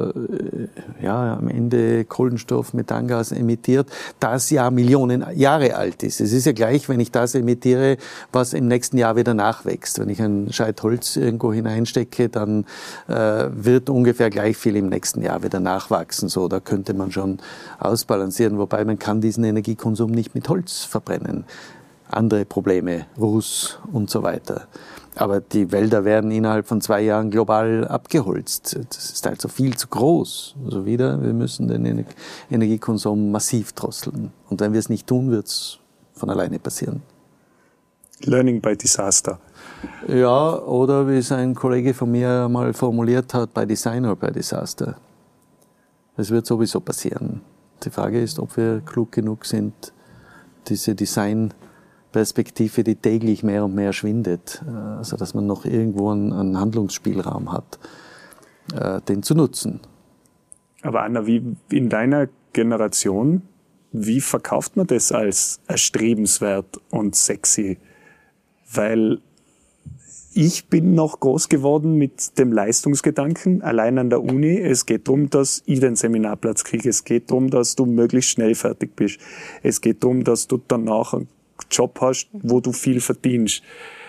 am Ende Kohlenstoff, Methangas emittiert, das ja Millionen Jahre alt ist. Es ist ja gleich, wenn ich das emittiere, was im nächsten Jahr wieder nachwächst. Wenn ich ein Scheit Holz irgendwo hineinstecke, dann wird ungefähr gleich viel im nächsten Jahr wieder nachwachsen. So, da könnte man schon ausbalancieren, wobei man kann diesen Energiekonsum nicht mit Holz verbrennen. Andere Probleme, Ruß und so weiter. Aber die Wälder werden innerhalb von 2 Jahren global abgeholzt. Das ist also viel zu groß. Also wir müssen den Energiekonsum massiv drosseln. Und wenn wir es nicht tun, wird es von alleine passieren. Learning by disaster. Ja, oder wie es ein Kollege von mir mal formuliert hat, by design or by disaster. Es wird sowieso passieren. Die Frage ist, ob wir klug genug sind, diese Designperspektive, die täglich mehr und mehr schwindet, also dass man noch irgendwo einen Handlungsspielraum hat, den zu nutzen. Aber Anna, wie in deiner Generation, wie verkauft man das als erstrebenswert und sexy? Weil ich bin noch groß geworden mit dem Leistungsgedanken, allein an der Uni. Es geht darum, dass ich den Seminarplatz kriege. Es geht darum, dass du möglichst schnell fertig bist. Es geht darum, dass du danach einen Job hast, wo du viel verdienst.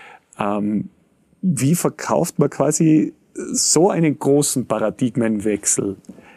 Wie verkauft man quasi so einen großen Paradigmenwechsel?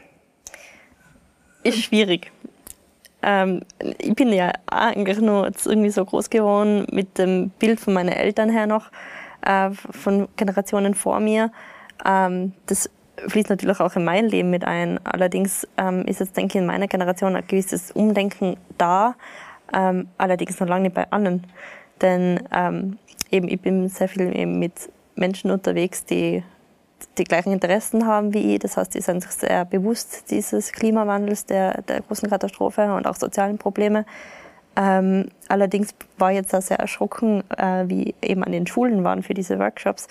Ist schwierig. Ich bin ja auch eigentlich nur irgendwie so groß geworden mit dem Bild von meinen Eltern her noch, von Generationen vor mir. Das fließt natürlich auch in mein Leben mit ein. Allerdings ist jetzt, denke ich, in meiner Generation ein gewisses Umdenken da, allerdings noch lange nicht bei allen. Denn ich bin sehr viel eben mit Menschen unterwegs, die die gleichen Interessen haben wie ich. Das heißt, die sind sich sehr bewusst dieses Klimawandels, der großen Katastrophe und auch sozialen Probleme. Allerdings war ich jetzt auch sehr erschrocken, wie eben an den Schulen waren für diese Workshops.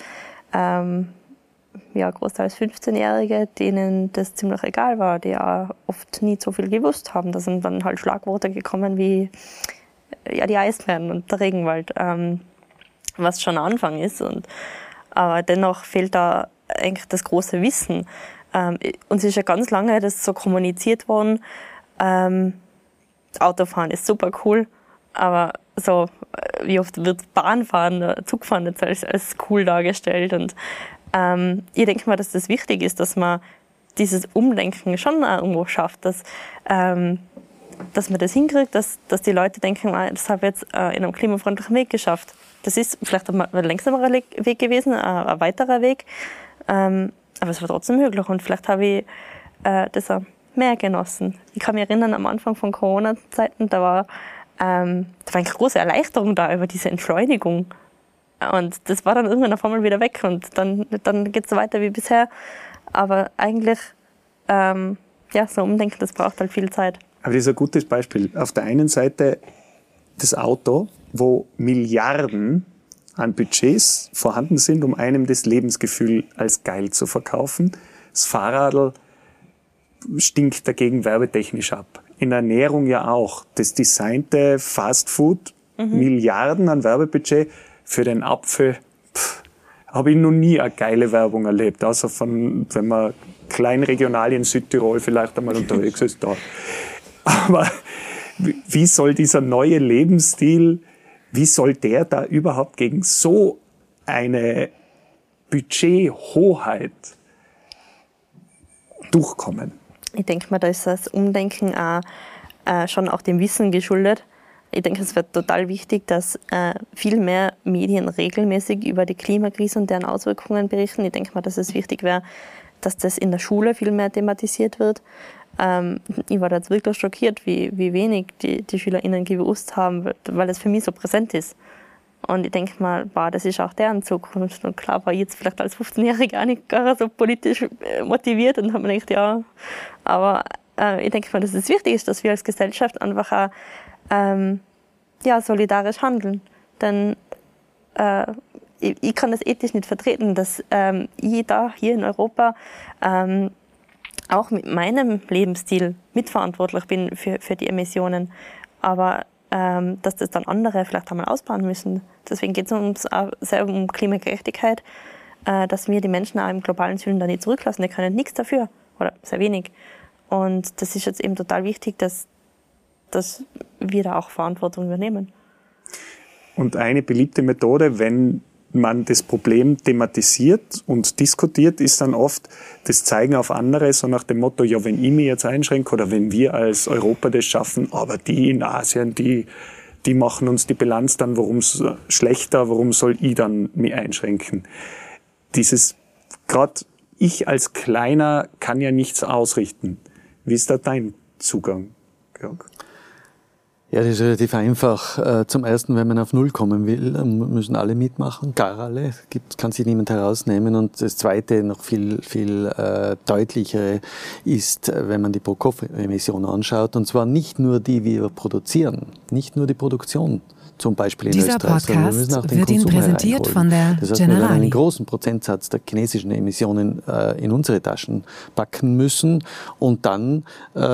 Großteils 15-Jährige, denen das ziemlich egal war, die auch oft nie so viel gewusst haben. Da sind dann halt Schlagworte gekommen wie die Eisbären und der Regenwald, was schon ein Anfang ist. Aber dennoch fehlt da eigentlich das große Wissen. Uns ist ja ganz lange das so kommuniziert worden, Autofahren ist super cool, aber so wie oft wird Bahnfahren oder Zugfahren jetzt als cool dargestellt. Und ich denke mal, dass das wichtig ist, dass man dieses Umdenken schon irgendwo schafft, dass man das hinkriegt, dass die Leute denken, das habe ich jetzt in einem klimafreundlichen Weg geschafft. Das ist vielleicht ein längsamer Weg gewesen, ein weiterer Weg, aber es war trotzdem möglich und vielleicht habe ich das auch mehr genossen. Ich kann mich erinnern, am Anfang von Corona-Zeiten, da war eine große Erleichterung da über diese Entschleunigung. Und das war dann irgendwann auf einmal wieder weg und dann geht es so weiter wie bisher. Aber eigentlich, so Umdenken, das braucht halt viel Zeit. Aber das ist ein gutes Beispiel. Auf der einen Seite das Auto, wo Milliarden an Budgets vorhanden sind, um einem das Lebensgefühl als geil zu verkaufen. Das Fahrradl stinkt dagegen werbetechnisch ab. In der Ernährung ja auch. Das designte Fastfood, Milliarden an Werbebudget für den Apfel, habe ich noch nie eine geile Werbung erlebt. Außer wenn man kleinregional in Südtirol vielleicht einmal unterwegs ist. Da. Aber wie soll dieser neue Lebensstil, wie soll der da überhaupt gegen so eine Budgethoheit durchkommen? Ich denke mal, da ist das Umdenken schon auch dem Wissen geschuldet. ich denke, es wird total wichtig, dass viel mehr Medien regelmäßig über die Klimakrise und deren Auswirkungen berichten. Ich denke mal, dass es wichtig wäre, dass das in der Schule viel mehr thematisiert wird. Ich war da jetzt wirklich schockiert, wie wenig die SchülerInnen gewusst haben, weil es für mich so präsent ist. Und ich denke mal, das ist auch deren Zukunft. Und klar war ich jetzt vielleicht als 15-Jährige auch nicht gar so politisch motiviert und habe mir gedacht, ja, aber ich denke mal, dass es wichtig ist, dass wir als Gesellschaft einfach auch solidarisch handeln. Denn ich kann das ethisch nicht vertreten, dass ich da hier in Europa auch mit meinem Lebensstil mitverantwortlich bin für die Emissionen. Aber dass das dann andere vielleicht einmal ausbauen müssen. Deswegen geht es uns auch sehr um Klimagerechtigkeit, dass wir die Menschen auch im globalen Süden da nicht zurücklassen. Die können nichts dafür oder sehr wenig. Und das ist jetzt eben total wichtig, dass wir da auch Verantwortung übernehmen. Und eine beliebte Methode, wenn man das Problem thematisiert und diskutiert, ist dann oft das Zeigen auf andere, so nach dem Motto, ja, wenn ich mich jetzt einschränke oder wenn wir als Europa das schaffen, aber die in Asien, die machen uns die Bilanz dann, warum's schlechter, warum soll ich dann mich einschränken? Gerade ich als Kleiner kann ja nichts ausrichten. Wie ist da dein Zugang, Georg? Ja, das ist relativ einfach. Zum Ersten, wenn man auf Null kommen will, müssen alle mitmachen, gar alle. Kann sich niemand herausnehmen. Und das Zweite, noch viel deutlichere, ist, wenn man die Pro-Kopf-Emissionen anschaut, und zwar nicht nur die, die wir produzieren, nicht nur die Produktion. Zum Beispiel in Dieser Österreich. Podcast wird Ihnen präsentiert von der Das heißt, Generali. wir werden einen großen Prozentsatz der chinesischen Emissionen in unsere Taschen packen müssen. Und dann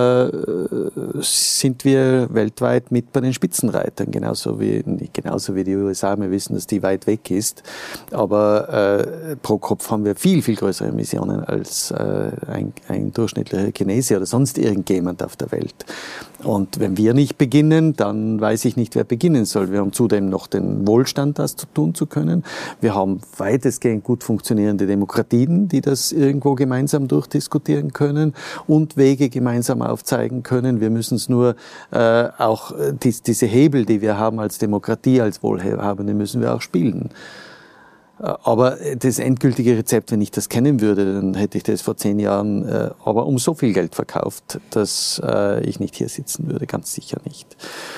sind wir weltweit mit bei den Spitzenreitern. Genauso wie die USA. Wir wissen, dass die weit weg ist. Aber pro Kopf haben wir viel, viel größere Emissionen als ein durchschnittlicher Chinese oder sonst irgendjemand auf der Welt. Und wenn wir nicht beginnen, dann weiß ich nicht, wer beginnen soll. Wir haben zudem noch den Wohlstand, das tun zu können. Wir haben weitestgehend gut funktionierende Demokratien, die das irgendwo gemeinsam durchdiskutieren können und Wege gemeinsam aufzeigen können. Wir müssen es nur auch diese Hebel, die wir haben als Demokratie, als Wohlhabende, müssen wir auch spielen. Aber das endgültige Rezept, wenn ich das kennen würde, dann hätte ich das vor 10 Jahren aber um so viel Geld verkauft, dass ich nicht hier sitzen würde, ganz sicher nicht.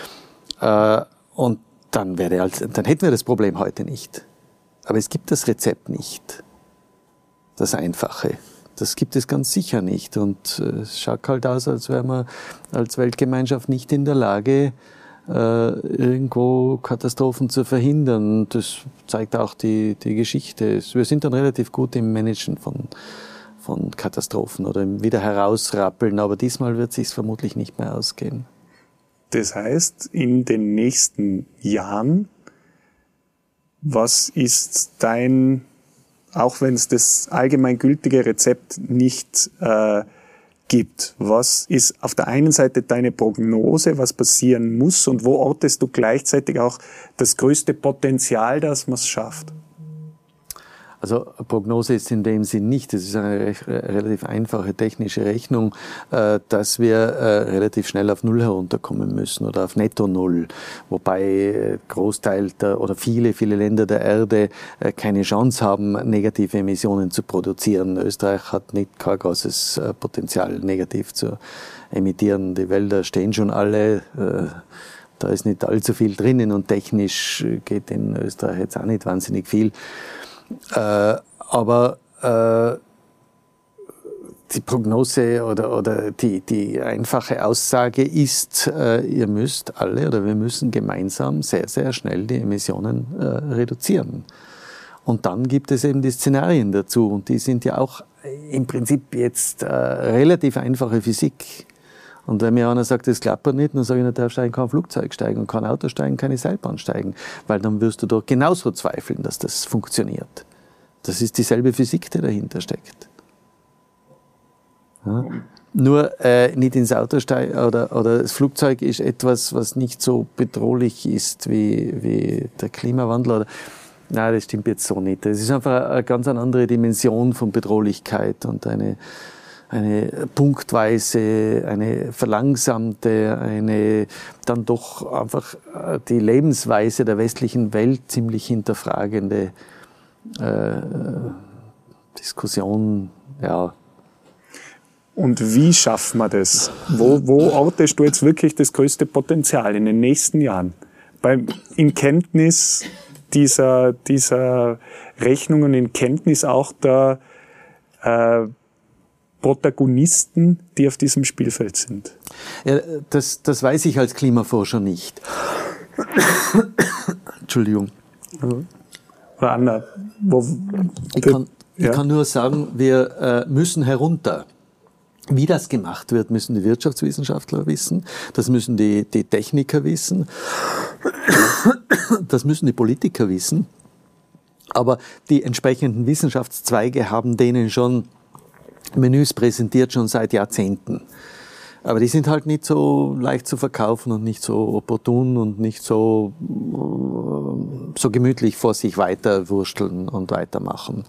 Und dann hätten wir das Problem heute nicht. Aber es gibt das Rezept nicht, das Einfache. Das gibt es ganz sicher nicht. Und es schaut halt aus, als wären wir als Weltgemeinschaft nicht in der Lage, irgendwo Katastrophen zu verhindern. Das zeigt auch die Geschichte. Wir sind dann relativ gut im Managen von Katastrophen oder im wieder herausrappeln, aber diesmal wird es sich vermutlich nicht mehr ausgehen. Das heißt, in den nächsten Jahren, was ist dein, auch wenn es das allgemeingültige Rezept nicht gibt, was ist auf der einen Seite deine Prognose, was passieren muss und wo ortest du gleichzeitig auch das größte Potenzial, dass man es schafft? Also Prognose ist in dem Sinn nicht. Es ist eine relativ einfache technische Rechnung, dass wir relativ schnell auf Null herunterkommen müssen oder auf Netto Null, wobei Großteil oder viele Länder der Erde keine Chance haben, negative Emissionen zu produzieren. Österreich hat nicht kein großes Potenzial, negativ zu emittieren. Die Wälder stehen schon alle. Da ist nicht allzu viel drinnen und technisch geht in Österreich jetzt auch nicht wahnsinnig viel. Aber die Prognose oder die einfache Aussage ist, ihr müsst alle oder wir müssen gemeinsam sehr, sehr schnell die Emissionen reduzieren. Und dann gibt es eben die Szenarien dazu und die sind ja auch im Prinzip jetzt relativ einfache Physik. Und wenn mir einer sagt, das klappert nicht, dann sage ich, der darf kein Flugzeug steigen und kein Auto steigen, keine Seilbahn steigen. Weil dann wirst du doch genauso zweifeln, dass das funktioniert. Das ist dieselbe Physik, die dahinter steckt. Ja. Nur nicht ins Auto steigen oder das Flugzeug ist etwas, was nicht so bedrohlich ist wie der Klimawandel. Nein, das stimmt jetzt so nicht. Es ist einfach eine ganz andere Dimension von Bedrohlichkeit und eine eine punktweise, eine verlangsamte, eine dann doch einfach die Lebensweise der westlichen Welt ziemlich hinterfragende Diskussion, ja. Und wie schaffen wir das? Wo ortest du jetzt wirklich das größte Potenzial in den nächsten Jahren? In Kenntnis dieser Rechnungen, in Kenntnis auch der Protagonisten, die auf diesem Spielfeld sind? Ja, das weiß ich als Klimaforscher nicht. Entschuldigung. Oder Anna, ich kann nur sagen, wir müssen herunter. Wie das gemacht wird, müssen die Wirtschaftswissenschaftler wissen, das müssen die Techniker wissen, das müssen die Politiker wissen. Aber die entsprechenden Wissenschaftszweige haben denen schon Menüs präsentiert, schon seit Jahrzehnten. Aber die sind halt nicht so leicht zu verkaufen und nicht so opportun und nicht so gemütlich vor sich weiterwursteln und weitermachen.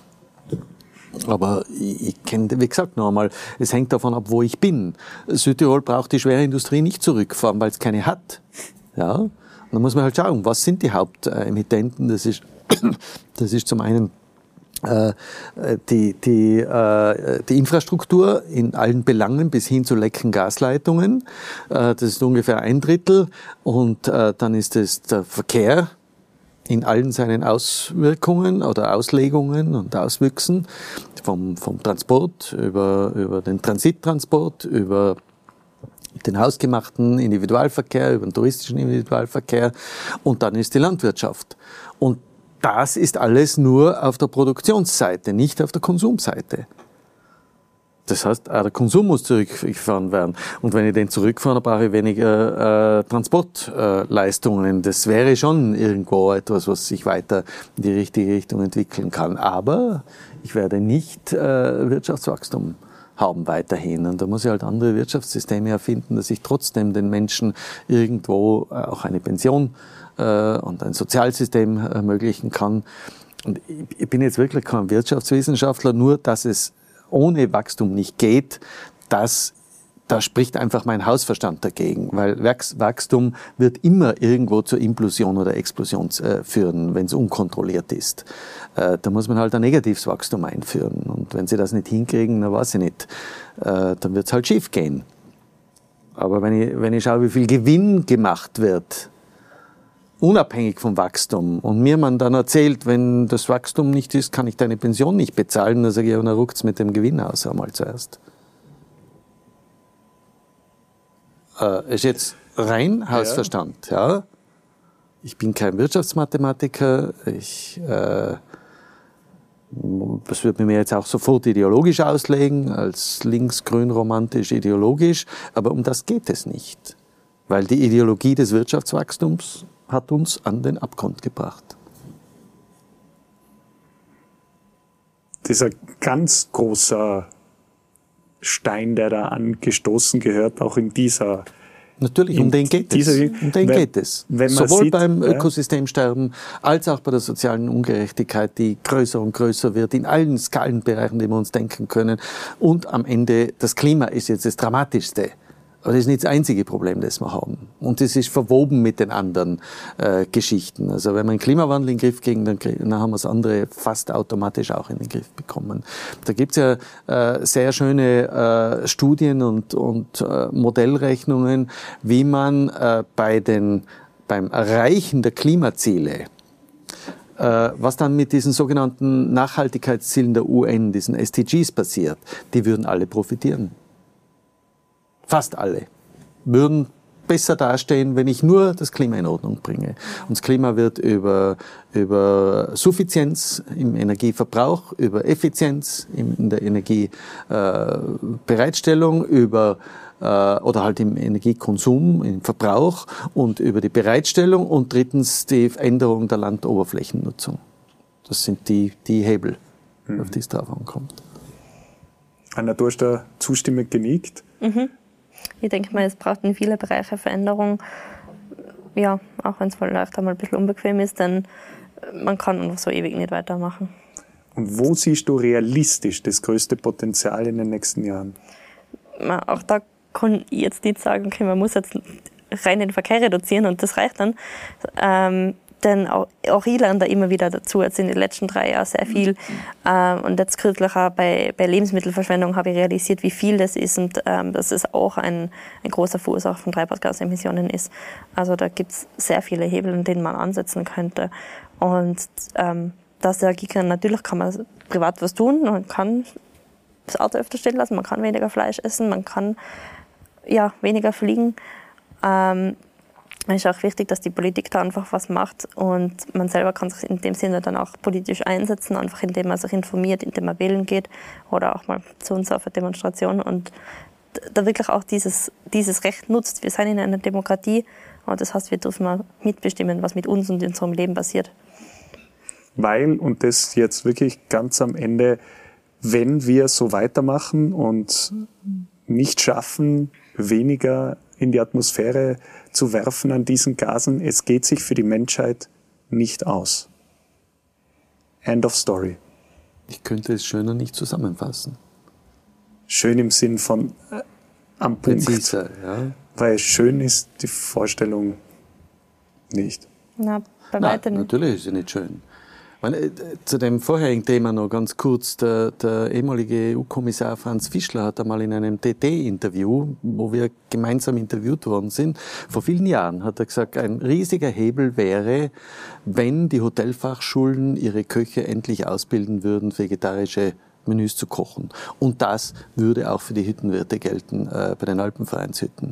Aber ich kenne, wie gesagt, noch einmal, es hängt davon ab, wo ich bin. Südtirol braucht die schwere Industrie nicht zurückfahren, weil es keine hat. Ja? Und dann muss man halt schauen, was sind die Hauptemittenten? Das ist zum einen die Infrastruktur in allen Belangen bis hin zu leckeren Gasleitungen. Das ist ungefähr 1/3. Und dann ist es der Verkehr in allen seinen Auswirkungen oder Auslegungen und Auswüchsen, vom Transport über den Transittransport, über den hausgemachten Individualverkehr, über den touristischen Individualverkehr, und dann ist die Landwirtschaft. Und das ist alles nur auf der Produktionsseite, nicht auf der Konsumseite. Das heißt, auch der Konsum muss zurückgefahren werden. Und wenn ich den zurückfahre, dann brauche ich weniger Transportleistungen. Das wäre schon irgendwo etwas, was sich weiter in die richtige Richtung entwickeln kann. Aber ich werde nicht Wirtschaftswachstum haben weiterhin. Und da muss ich halt andere Wirtschaftssysteme erfinden, dass ich trotzdem den Menschen irgendwo auch eine Pension und ein Sozialsystem ermöglichen kann. Und ich bin jetzt wirklich kein Wirtschaftswissenschaftler, nur dass es ohne Wachstum nicht geht, da spricht einfach mein Hausverstand dagegen, weil Wachstum wird immer irgendwo zur Implosion oder Explosion führen, wenn es unkontrolliert ist. Da muss man halt ein negatives Wachstum einführen, und wenn sie das nicht hinkriegen, dann weiß ich nicht, dann wird es halt schief gehen. Aber wenn ich schaue, wie viel Gewinn gemacht wird, unabhängig vom Wachstum, und mir man dann erzählt, wenn das Wachstum nicht ist, kann ich deine Pension nicht bezahlen, dann sage ich, ja, dann ruckt's mit dem Gewinn aus einmal zuerst. Ist jetzt rein Hausverstand, ja. Ich bin kein Wirtschaftsmathematiker, das würde mir jetzt auch sofort ideologisch auslegen, als links-grün romantisch ideologisch, aber um das geht es nicht. Weil die Ideologie des Wirtschaftswachstums hat uns an den Abgrund gebracht. Das ist ein ganz großer Stein, der da angestoßen gehört, auch in dieser... Natürlich, um den geht es. Sowohl beim Ökosystemsterben als auch bei der sozialen Ungerechtigkeit, die größer und größer wird, in allen Skalenbereichen, die wir uns denken können. Und am Ende, das Klima ist jetzt das Dramatischste. Aber das ist nicht das einzige Problem, das wir haben. Und das ist verwoben mit den anderen Geschichten. Also wenn wir den Klimawandel in den Griff kriegen, dann haben wir das andere fast automatisch auch in den Griff bekommen. Da gibt's ja sehr schöne Studien und Modellrechnungen, wie man beim Erreichen der Klimaziele, was dann mit diesen sogenannten Nachhaltigkeitszielen der UN, diesen SDGs passiert, die würden alle profitieren. Fast alle würden besser dastehen, wenn ich nur das Klima in Ordnung bringe. Und das Klima wird über Suffizienz im Energieverbrauch, über Effizienz in der Energiebereitstellung, oder halt im Energiekonsum, im Verbrauch und über die Bereitstellung, und drittens die Änderung der Landoberflächennutzung. Das sind die Hebel, auf die es drauf ankommt. Anna, du hast da zustimmend genickt. Mhm. Ich denke mal, es braucht in vielen Bereichen Veränderung. Ja, auch wenn es vielleicht einmal ein bisschen unbequem ist, denn man kann einfach so ewig nicht weitermachen. Und wo siehst du realistisch das größte Potenzial in den nächsten Jahren? Auch da kann ich jetzt nicht sagen, okay, man muss jetzt rein den Verkehr reduzieren und das reicht dann. Denn auch ich lerne da immer wieder dazu. Jetzt in den letzten 3 Jahren sehr viel. Und jetzt kürzlich auch bei Lebensmittelverschwendung habe ich realisiert, wie viel das ist und dass es auch ein großer Verursacher von Treibhausgasemissionen ist. Also da gibt es sehr viele Hebel, an denen man ansetzen könnte. Und das sage ich, natürlich kann man privat was tun. Man kann das Auto öfter stehen lassen, man kann weniger Fleisch essen, man kann weniger fliegen. Es ist auch wichtig, dass die Politik da einfach was macht und man selber kann sich in dem Sinne dann auch politisch einsetzen, einfach indem man sich informiert, indem man wählen geht oder auch mal zu uns auf eine Demonstration und da wirklich auch dieses Recht nutzt. Wir sind in einer Demokratie und das heißt, wir dürfen mitbestimmen, was mit uns und in unserem Leben passiert. Weil, und das jetzt wirklich ganz am Ende, wenn wir so weitermachen und nicht schaffen, weniger in die Atmosphäre zu werfen an diesen Gasen, es geht sich für die Menschheit nicht aus. End of story. Ich könnte es schöner nicht zusammenfassen. Schön im Sinn von am Punkt. Präziser, ja. Weil schön ist die Vorstellung nicht. Na, bei weitem nicht. Natürlich ist sie nicht schön. Zu dem vorherigen Thema noch ganz kurz. Der ehemalige EU-Kommissar Franz Fischler hat einmal in einem TT-Interview, wo wir gemeinsam interviewt worden sind, vor vielen Jahren hat er gesagt, ein riesiger Hebel wäre, wenn die Hotelfachschulen ihre Köche endlich ausbilden würden, vegetarische Menüs zu kochen. Und das würde auch für die Hüttenwirte gelten, bei den Alpenvereinshütten.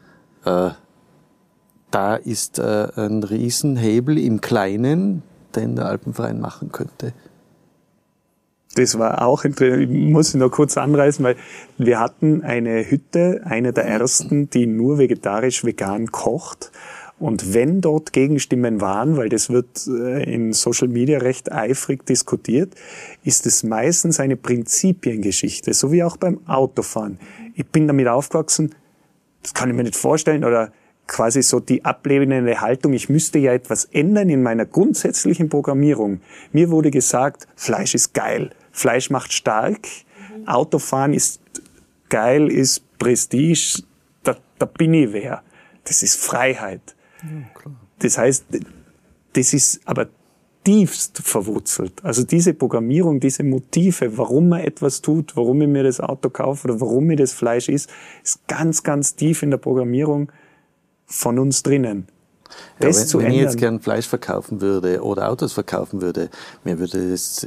Da ist ein Riesenhebel im Kleinen, den der Alpenverein machen könnte. Das war auch interessant. Ich muss noch kurz anreißen, weil wir hatten eine Hütte, eine der ersten, die nur vegetarisch-vegan kocht. Und wenn dort Gegenstimmen waren, weil das wird in Social Media recht eifrig diskutiert, ist es meistens eine Prinzipiengeschichte, so wie auch beim Autofahren. Ich bin damit aufgewachsen, das kann ich mir nicht vorstellen, oder quasi so die ablehnende Haltung, ich müsste ja etwas ändern in meiner grundsätzlichen Programmierung. Mir wurde gesagt, Fleisch ist geil, Fleisch macht stark, Autofahren ist geil, ist Prestige, da bin ich wer. Das ist Freiheit. Ja, klar. Das heißt, das ist aber tiefst verwurzelt. Also diese Programmierung, diese Motive, warum man etwas tut, warum ich mir das Auto kaufe oder warum mir das Fleisch ist ganz, ganz tief in der Programmierung von uns drinnen. Ja, wenn ich jetzt gern Fleisch verkaufen würde oder Autos verkaufen würde, mir würde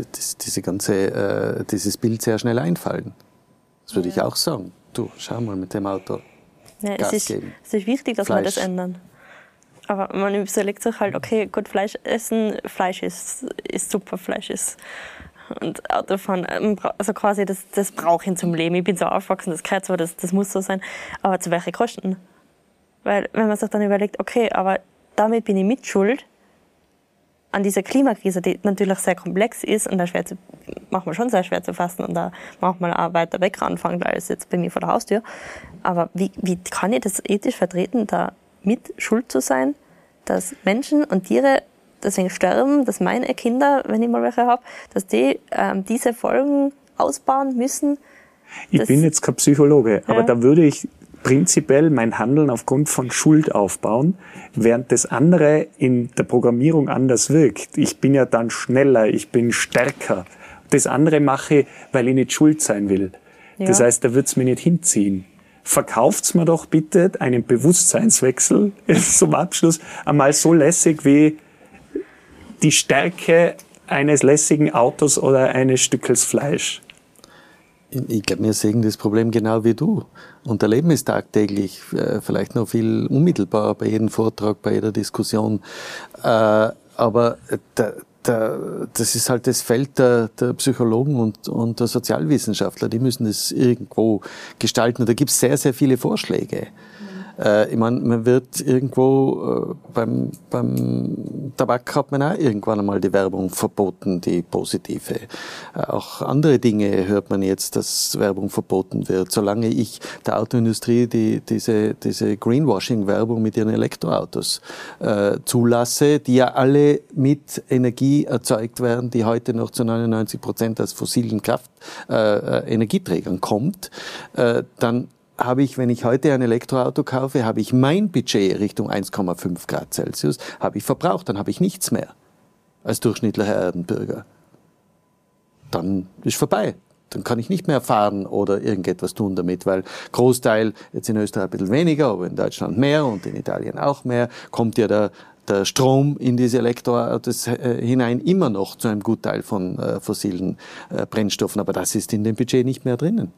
dieses Bild sehr schnell einfallen. Das würde ich auch sagen. Du, schau mal mit dem Auto. Ja, Gas es geben. ist wichtig, dass wir das ändern. Aber man überlegt sich halt, okay, gut, Fleisch essen, Fleisch ist super, Fleisch ist. Und Autofahren, also quasi das brauche ich zum Leben. Ich bin so aufgewachsen, das gehört so, das muss so sein. Aber zu welchen Kosten? Weil wenn man sich dann überlegt, okay, aber damit bin ich mitschuld an dieser Klimakrise, die natürlich sehr komplex ist und manchmal schon sehr schwer zu fassen und da manchmal auch weiter weg anfangen, als jetzt bei mir vor der Haustür. Aber wie kann ich das ethisch vertreten, da mit schuld zu sein, dass Menschen und Tiere deswegen sterben, dass meine Kinder, wenn ich mal welche habe, dass die diese Folgen ausbauen müssen? Ich bin jetzt kein Psychologe, aber da würde ich prinzipiell mein Handeln aufgrund von Schuld aufbauen, während das andere in der Programmierung anders wirkt. Ich bin ja dann schneller, ich bin stärker. Das andere mache ich, weil ich nicht schuld sein will. Ja. Das heißt, da wird's mir nicht hinziehen. Verkauft's mir doch bitte einen Bewusstseinswechsel zum Abschluss einmal so lässig wie die Stärke eines lässigen Autos oder eines Stückels Fleisch. Ich glaube, wir sehen das Problem genau wie du und erleben es tagtäglich, vielleicht noch viel unmittelbar bei jedem Vortrag, bei jeder Diskussion. Aber das ist halt das Feld der Psychologen und der Sozialwissenschaftler. Die müssen das irgendwo gestalten. Und da gibt es sehr, sehr viele Vorschläge. Ich meine, man wird irgendwo beim Tabak hat man auch irgendwann einmal die Werbung verboten, die positive. Auch andere Dinge hört man jetzt, dass Werbung verboten wird. Solange ich der Autoindustrie diese Greenwashing-Werbung mit ihren Elektroautos zulasse, die ja alle mit Energie erzeugt werden, die heute noch zu 99% aus fossilen Energieträgern kommt, dann habe ich, wenn ich heute ein Elektroauto kaufe, habe ich mein Budget Richtung 1,5 Grad Celsius, habe ich verbraucht, dann habe ich nichts mehr als durchschnittlicher Erdenbürger. Dann ist vorbei. Dann kann ich nicht mehr fahren oder irgendetwas tun damit, weil Großteil, jetzt in Österreich ein bisschen weniger, aber in Deutschland mehr und in Italien auch mehr, kommt ja der Strom in diese Elektroautos hinein immer noch zu einem Gutteil von fossilen Brennstoffen, aber das ist in dem Budget nicht mehr drinnen.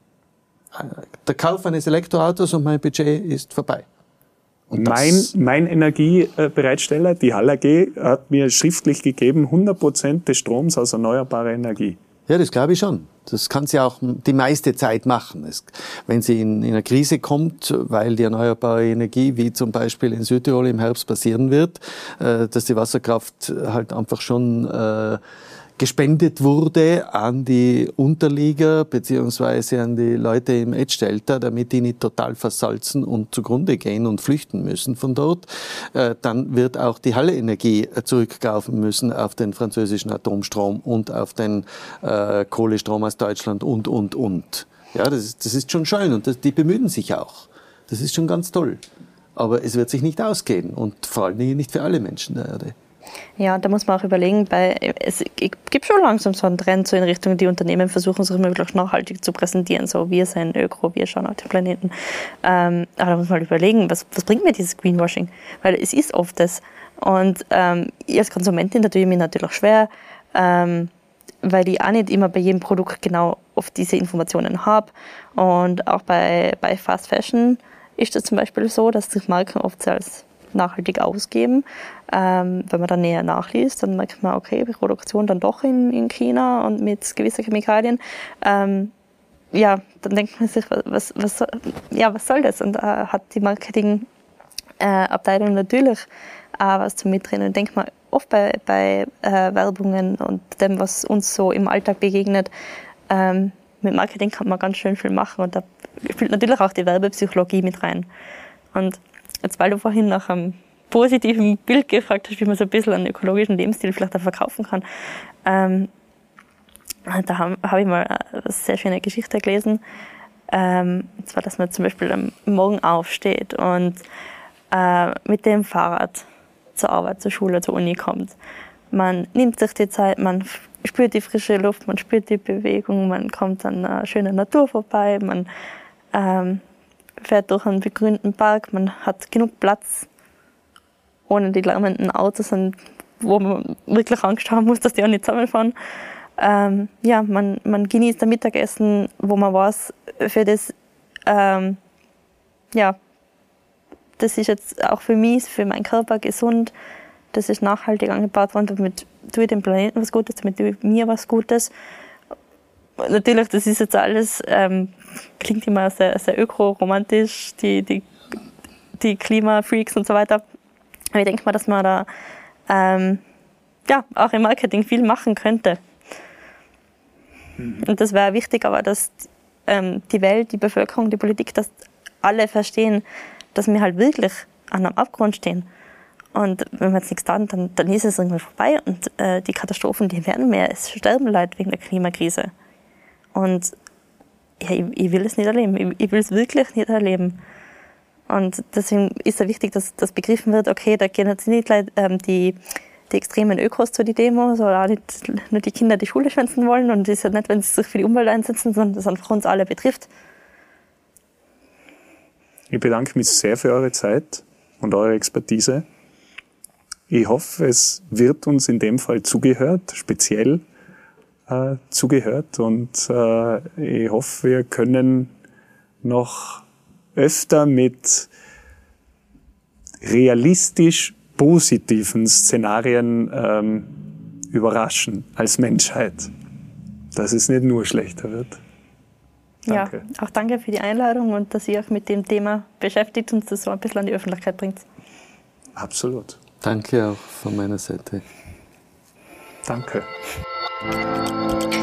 Der Kauf eines Elektroautos und mein Budget ist vorbei. Und mein Energiebereitsteller, die Hall AG, hat mir schriftlich gegeben, 100% des Stroms aus erneuerbarer Energie. Ja, das glaube ich schon. Das kann sie auch die meiste Zeit machen. Wenn sie in eine Krise kommt, weil die erneuerbare Energie, wie zum Beispiel in Südtirol im Herbst passieren wird, dass die Wasserkraft halt einfach schon gespendet wurde an die Unterlieger beziehungsweise an die Leute im Edge-Delta, damit die nicht total versalzen und zugrunde gehen und flüchten müssen von dort, dann wird auch die Halle-Energie zurückkaufen müssen auf den französischen Atomstrom und auf den Kohlestrom aus Deutschland und. Ja, das ist schon schön und die bemühen sich auch. Das ist schon ganz toll. Aber es wird sich nicht ausgehen und vor allen Dingen nicht für alle Menschen der Erde. Ja, da muss man auch überlegen, es gibt schon langsam so einen Trend so in Richtung, die Unternehmen versuchen sich möglichst nachhaltig zu präsentieren, so wir sind Öko, wir schauen auf den Planeten. Aber da muss man halt überlegen, was bringt mir dieses Greenwashing? Weil es ist oft das. Und ich als Konsumentin tue ich mich natürlich schwer, weil ich auch nicht immer bei jedem Produkt genau oft diese Informationen habe. Und auch bei Fast Fashion ist es zum Beispiel so, dass sich Marken oft als nachhaltig ausgeben. Wenn man dann näher nachliest, dann merkt man, okay, Produktion dann doch in China und mit gewissen Chemikalien. Dann denkt man sich, was soll das? Und hat die Marketingabteilung natürlich auch was zu mitreden. Und denkt man oft bei Werbungen und dem, was uns so im Alltag begegnet, mit Marketing kann man ganz schön viel machen und da spielt natürlich auch die Werbepsychologie mit rein. Und jetzt, weil du vorhin nach einem positiven Bild gefragt hast, wie man so ein bisschen einen ökologischen Lebensstil vielleicht auch verkaufen kann, da habe ich mal eine sehr schöne Geschichte gelesen. Und zwar, dass man zum Beispiel am Morgen aufsteht und mit dem Fahrrad zur Arbeit, zur Schule, zur Uni kommt. Man nimmt sich die Zeit, man spürt die frische Luft, man spürt die Bewegung, man kommt an einer schönen Natur vorbei, man fährt durch einen begrünten Park, man hat genug Platz, ohne die lärmenden Autos, wo man wirklich Angst haben muss, dass die auch nicht zusammenfahren. Man genießt ein Mittagessen, wo man weiß, für das, das ist jetzt auch für mich, für meinen Körper gesund, das ist nachhaltig angebaut worden, damit tue ich dem Planeten was Gutes, damit tue ich mir was Gutes. Natürlich, das ist jetzt alles, klingt immer sehr, sehr öko-romantisch, die Klimafreaks und so weiter. Aber ich denke mal, dass man da auch im Marketing viel machen könnte. Und das wäre wichtig, aber dass die Welt, die Bevölkerung, die Politik, dass alle verstehen, dass wir halt wirklich an einem Abgrund stehen. Und wenn wir jetzt nichts tun, dann ist es irgendwann vorbei und die Katastrophen, die werden mehr. Es sterben Leute wegen der Klimakrise. Und ja, ich will es nicht erleben. Ich will es wirklich nicht erleben. Und deswegen ist es wichtig, dass begriffen wird, okay, da gehen jetzt nicht Leute, die extremen Ökos zu die Demo, sondern auch nicht nur die Kinder, die Schule schwänzen wollen. Und es ist ja nicht, wenn sie sich für die Umwelt einsetzen, sondern das einfach uns alle betrifft. Ich bedanke mich sehr für eure Zeit und eure Expertise. Ich hoffe, es wird uns in dem Fall zugehört, speziell zugehört. Und ich hoffe, wir können noch öfter mit realistisch positiven Szenarien überraschen als Menschheit, dass es nicht nur schlechter wird. Danke. Ja, auch danke für die Einladung und dass ihr euch mit dem Thema beschäftigt und das so ein bisschen an die Öffentlichkeit bringt. Absolut. Danke auch von meiner Seite. Danke.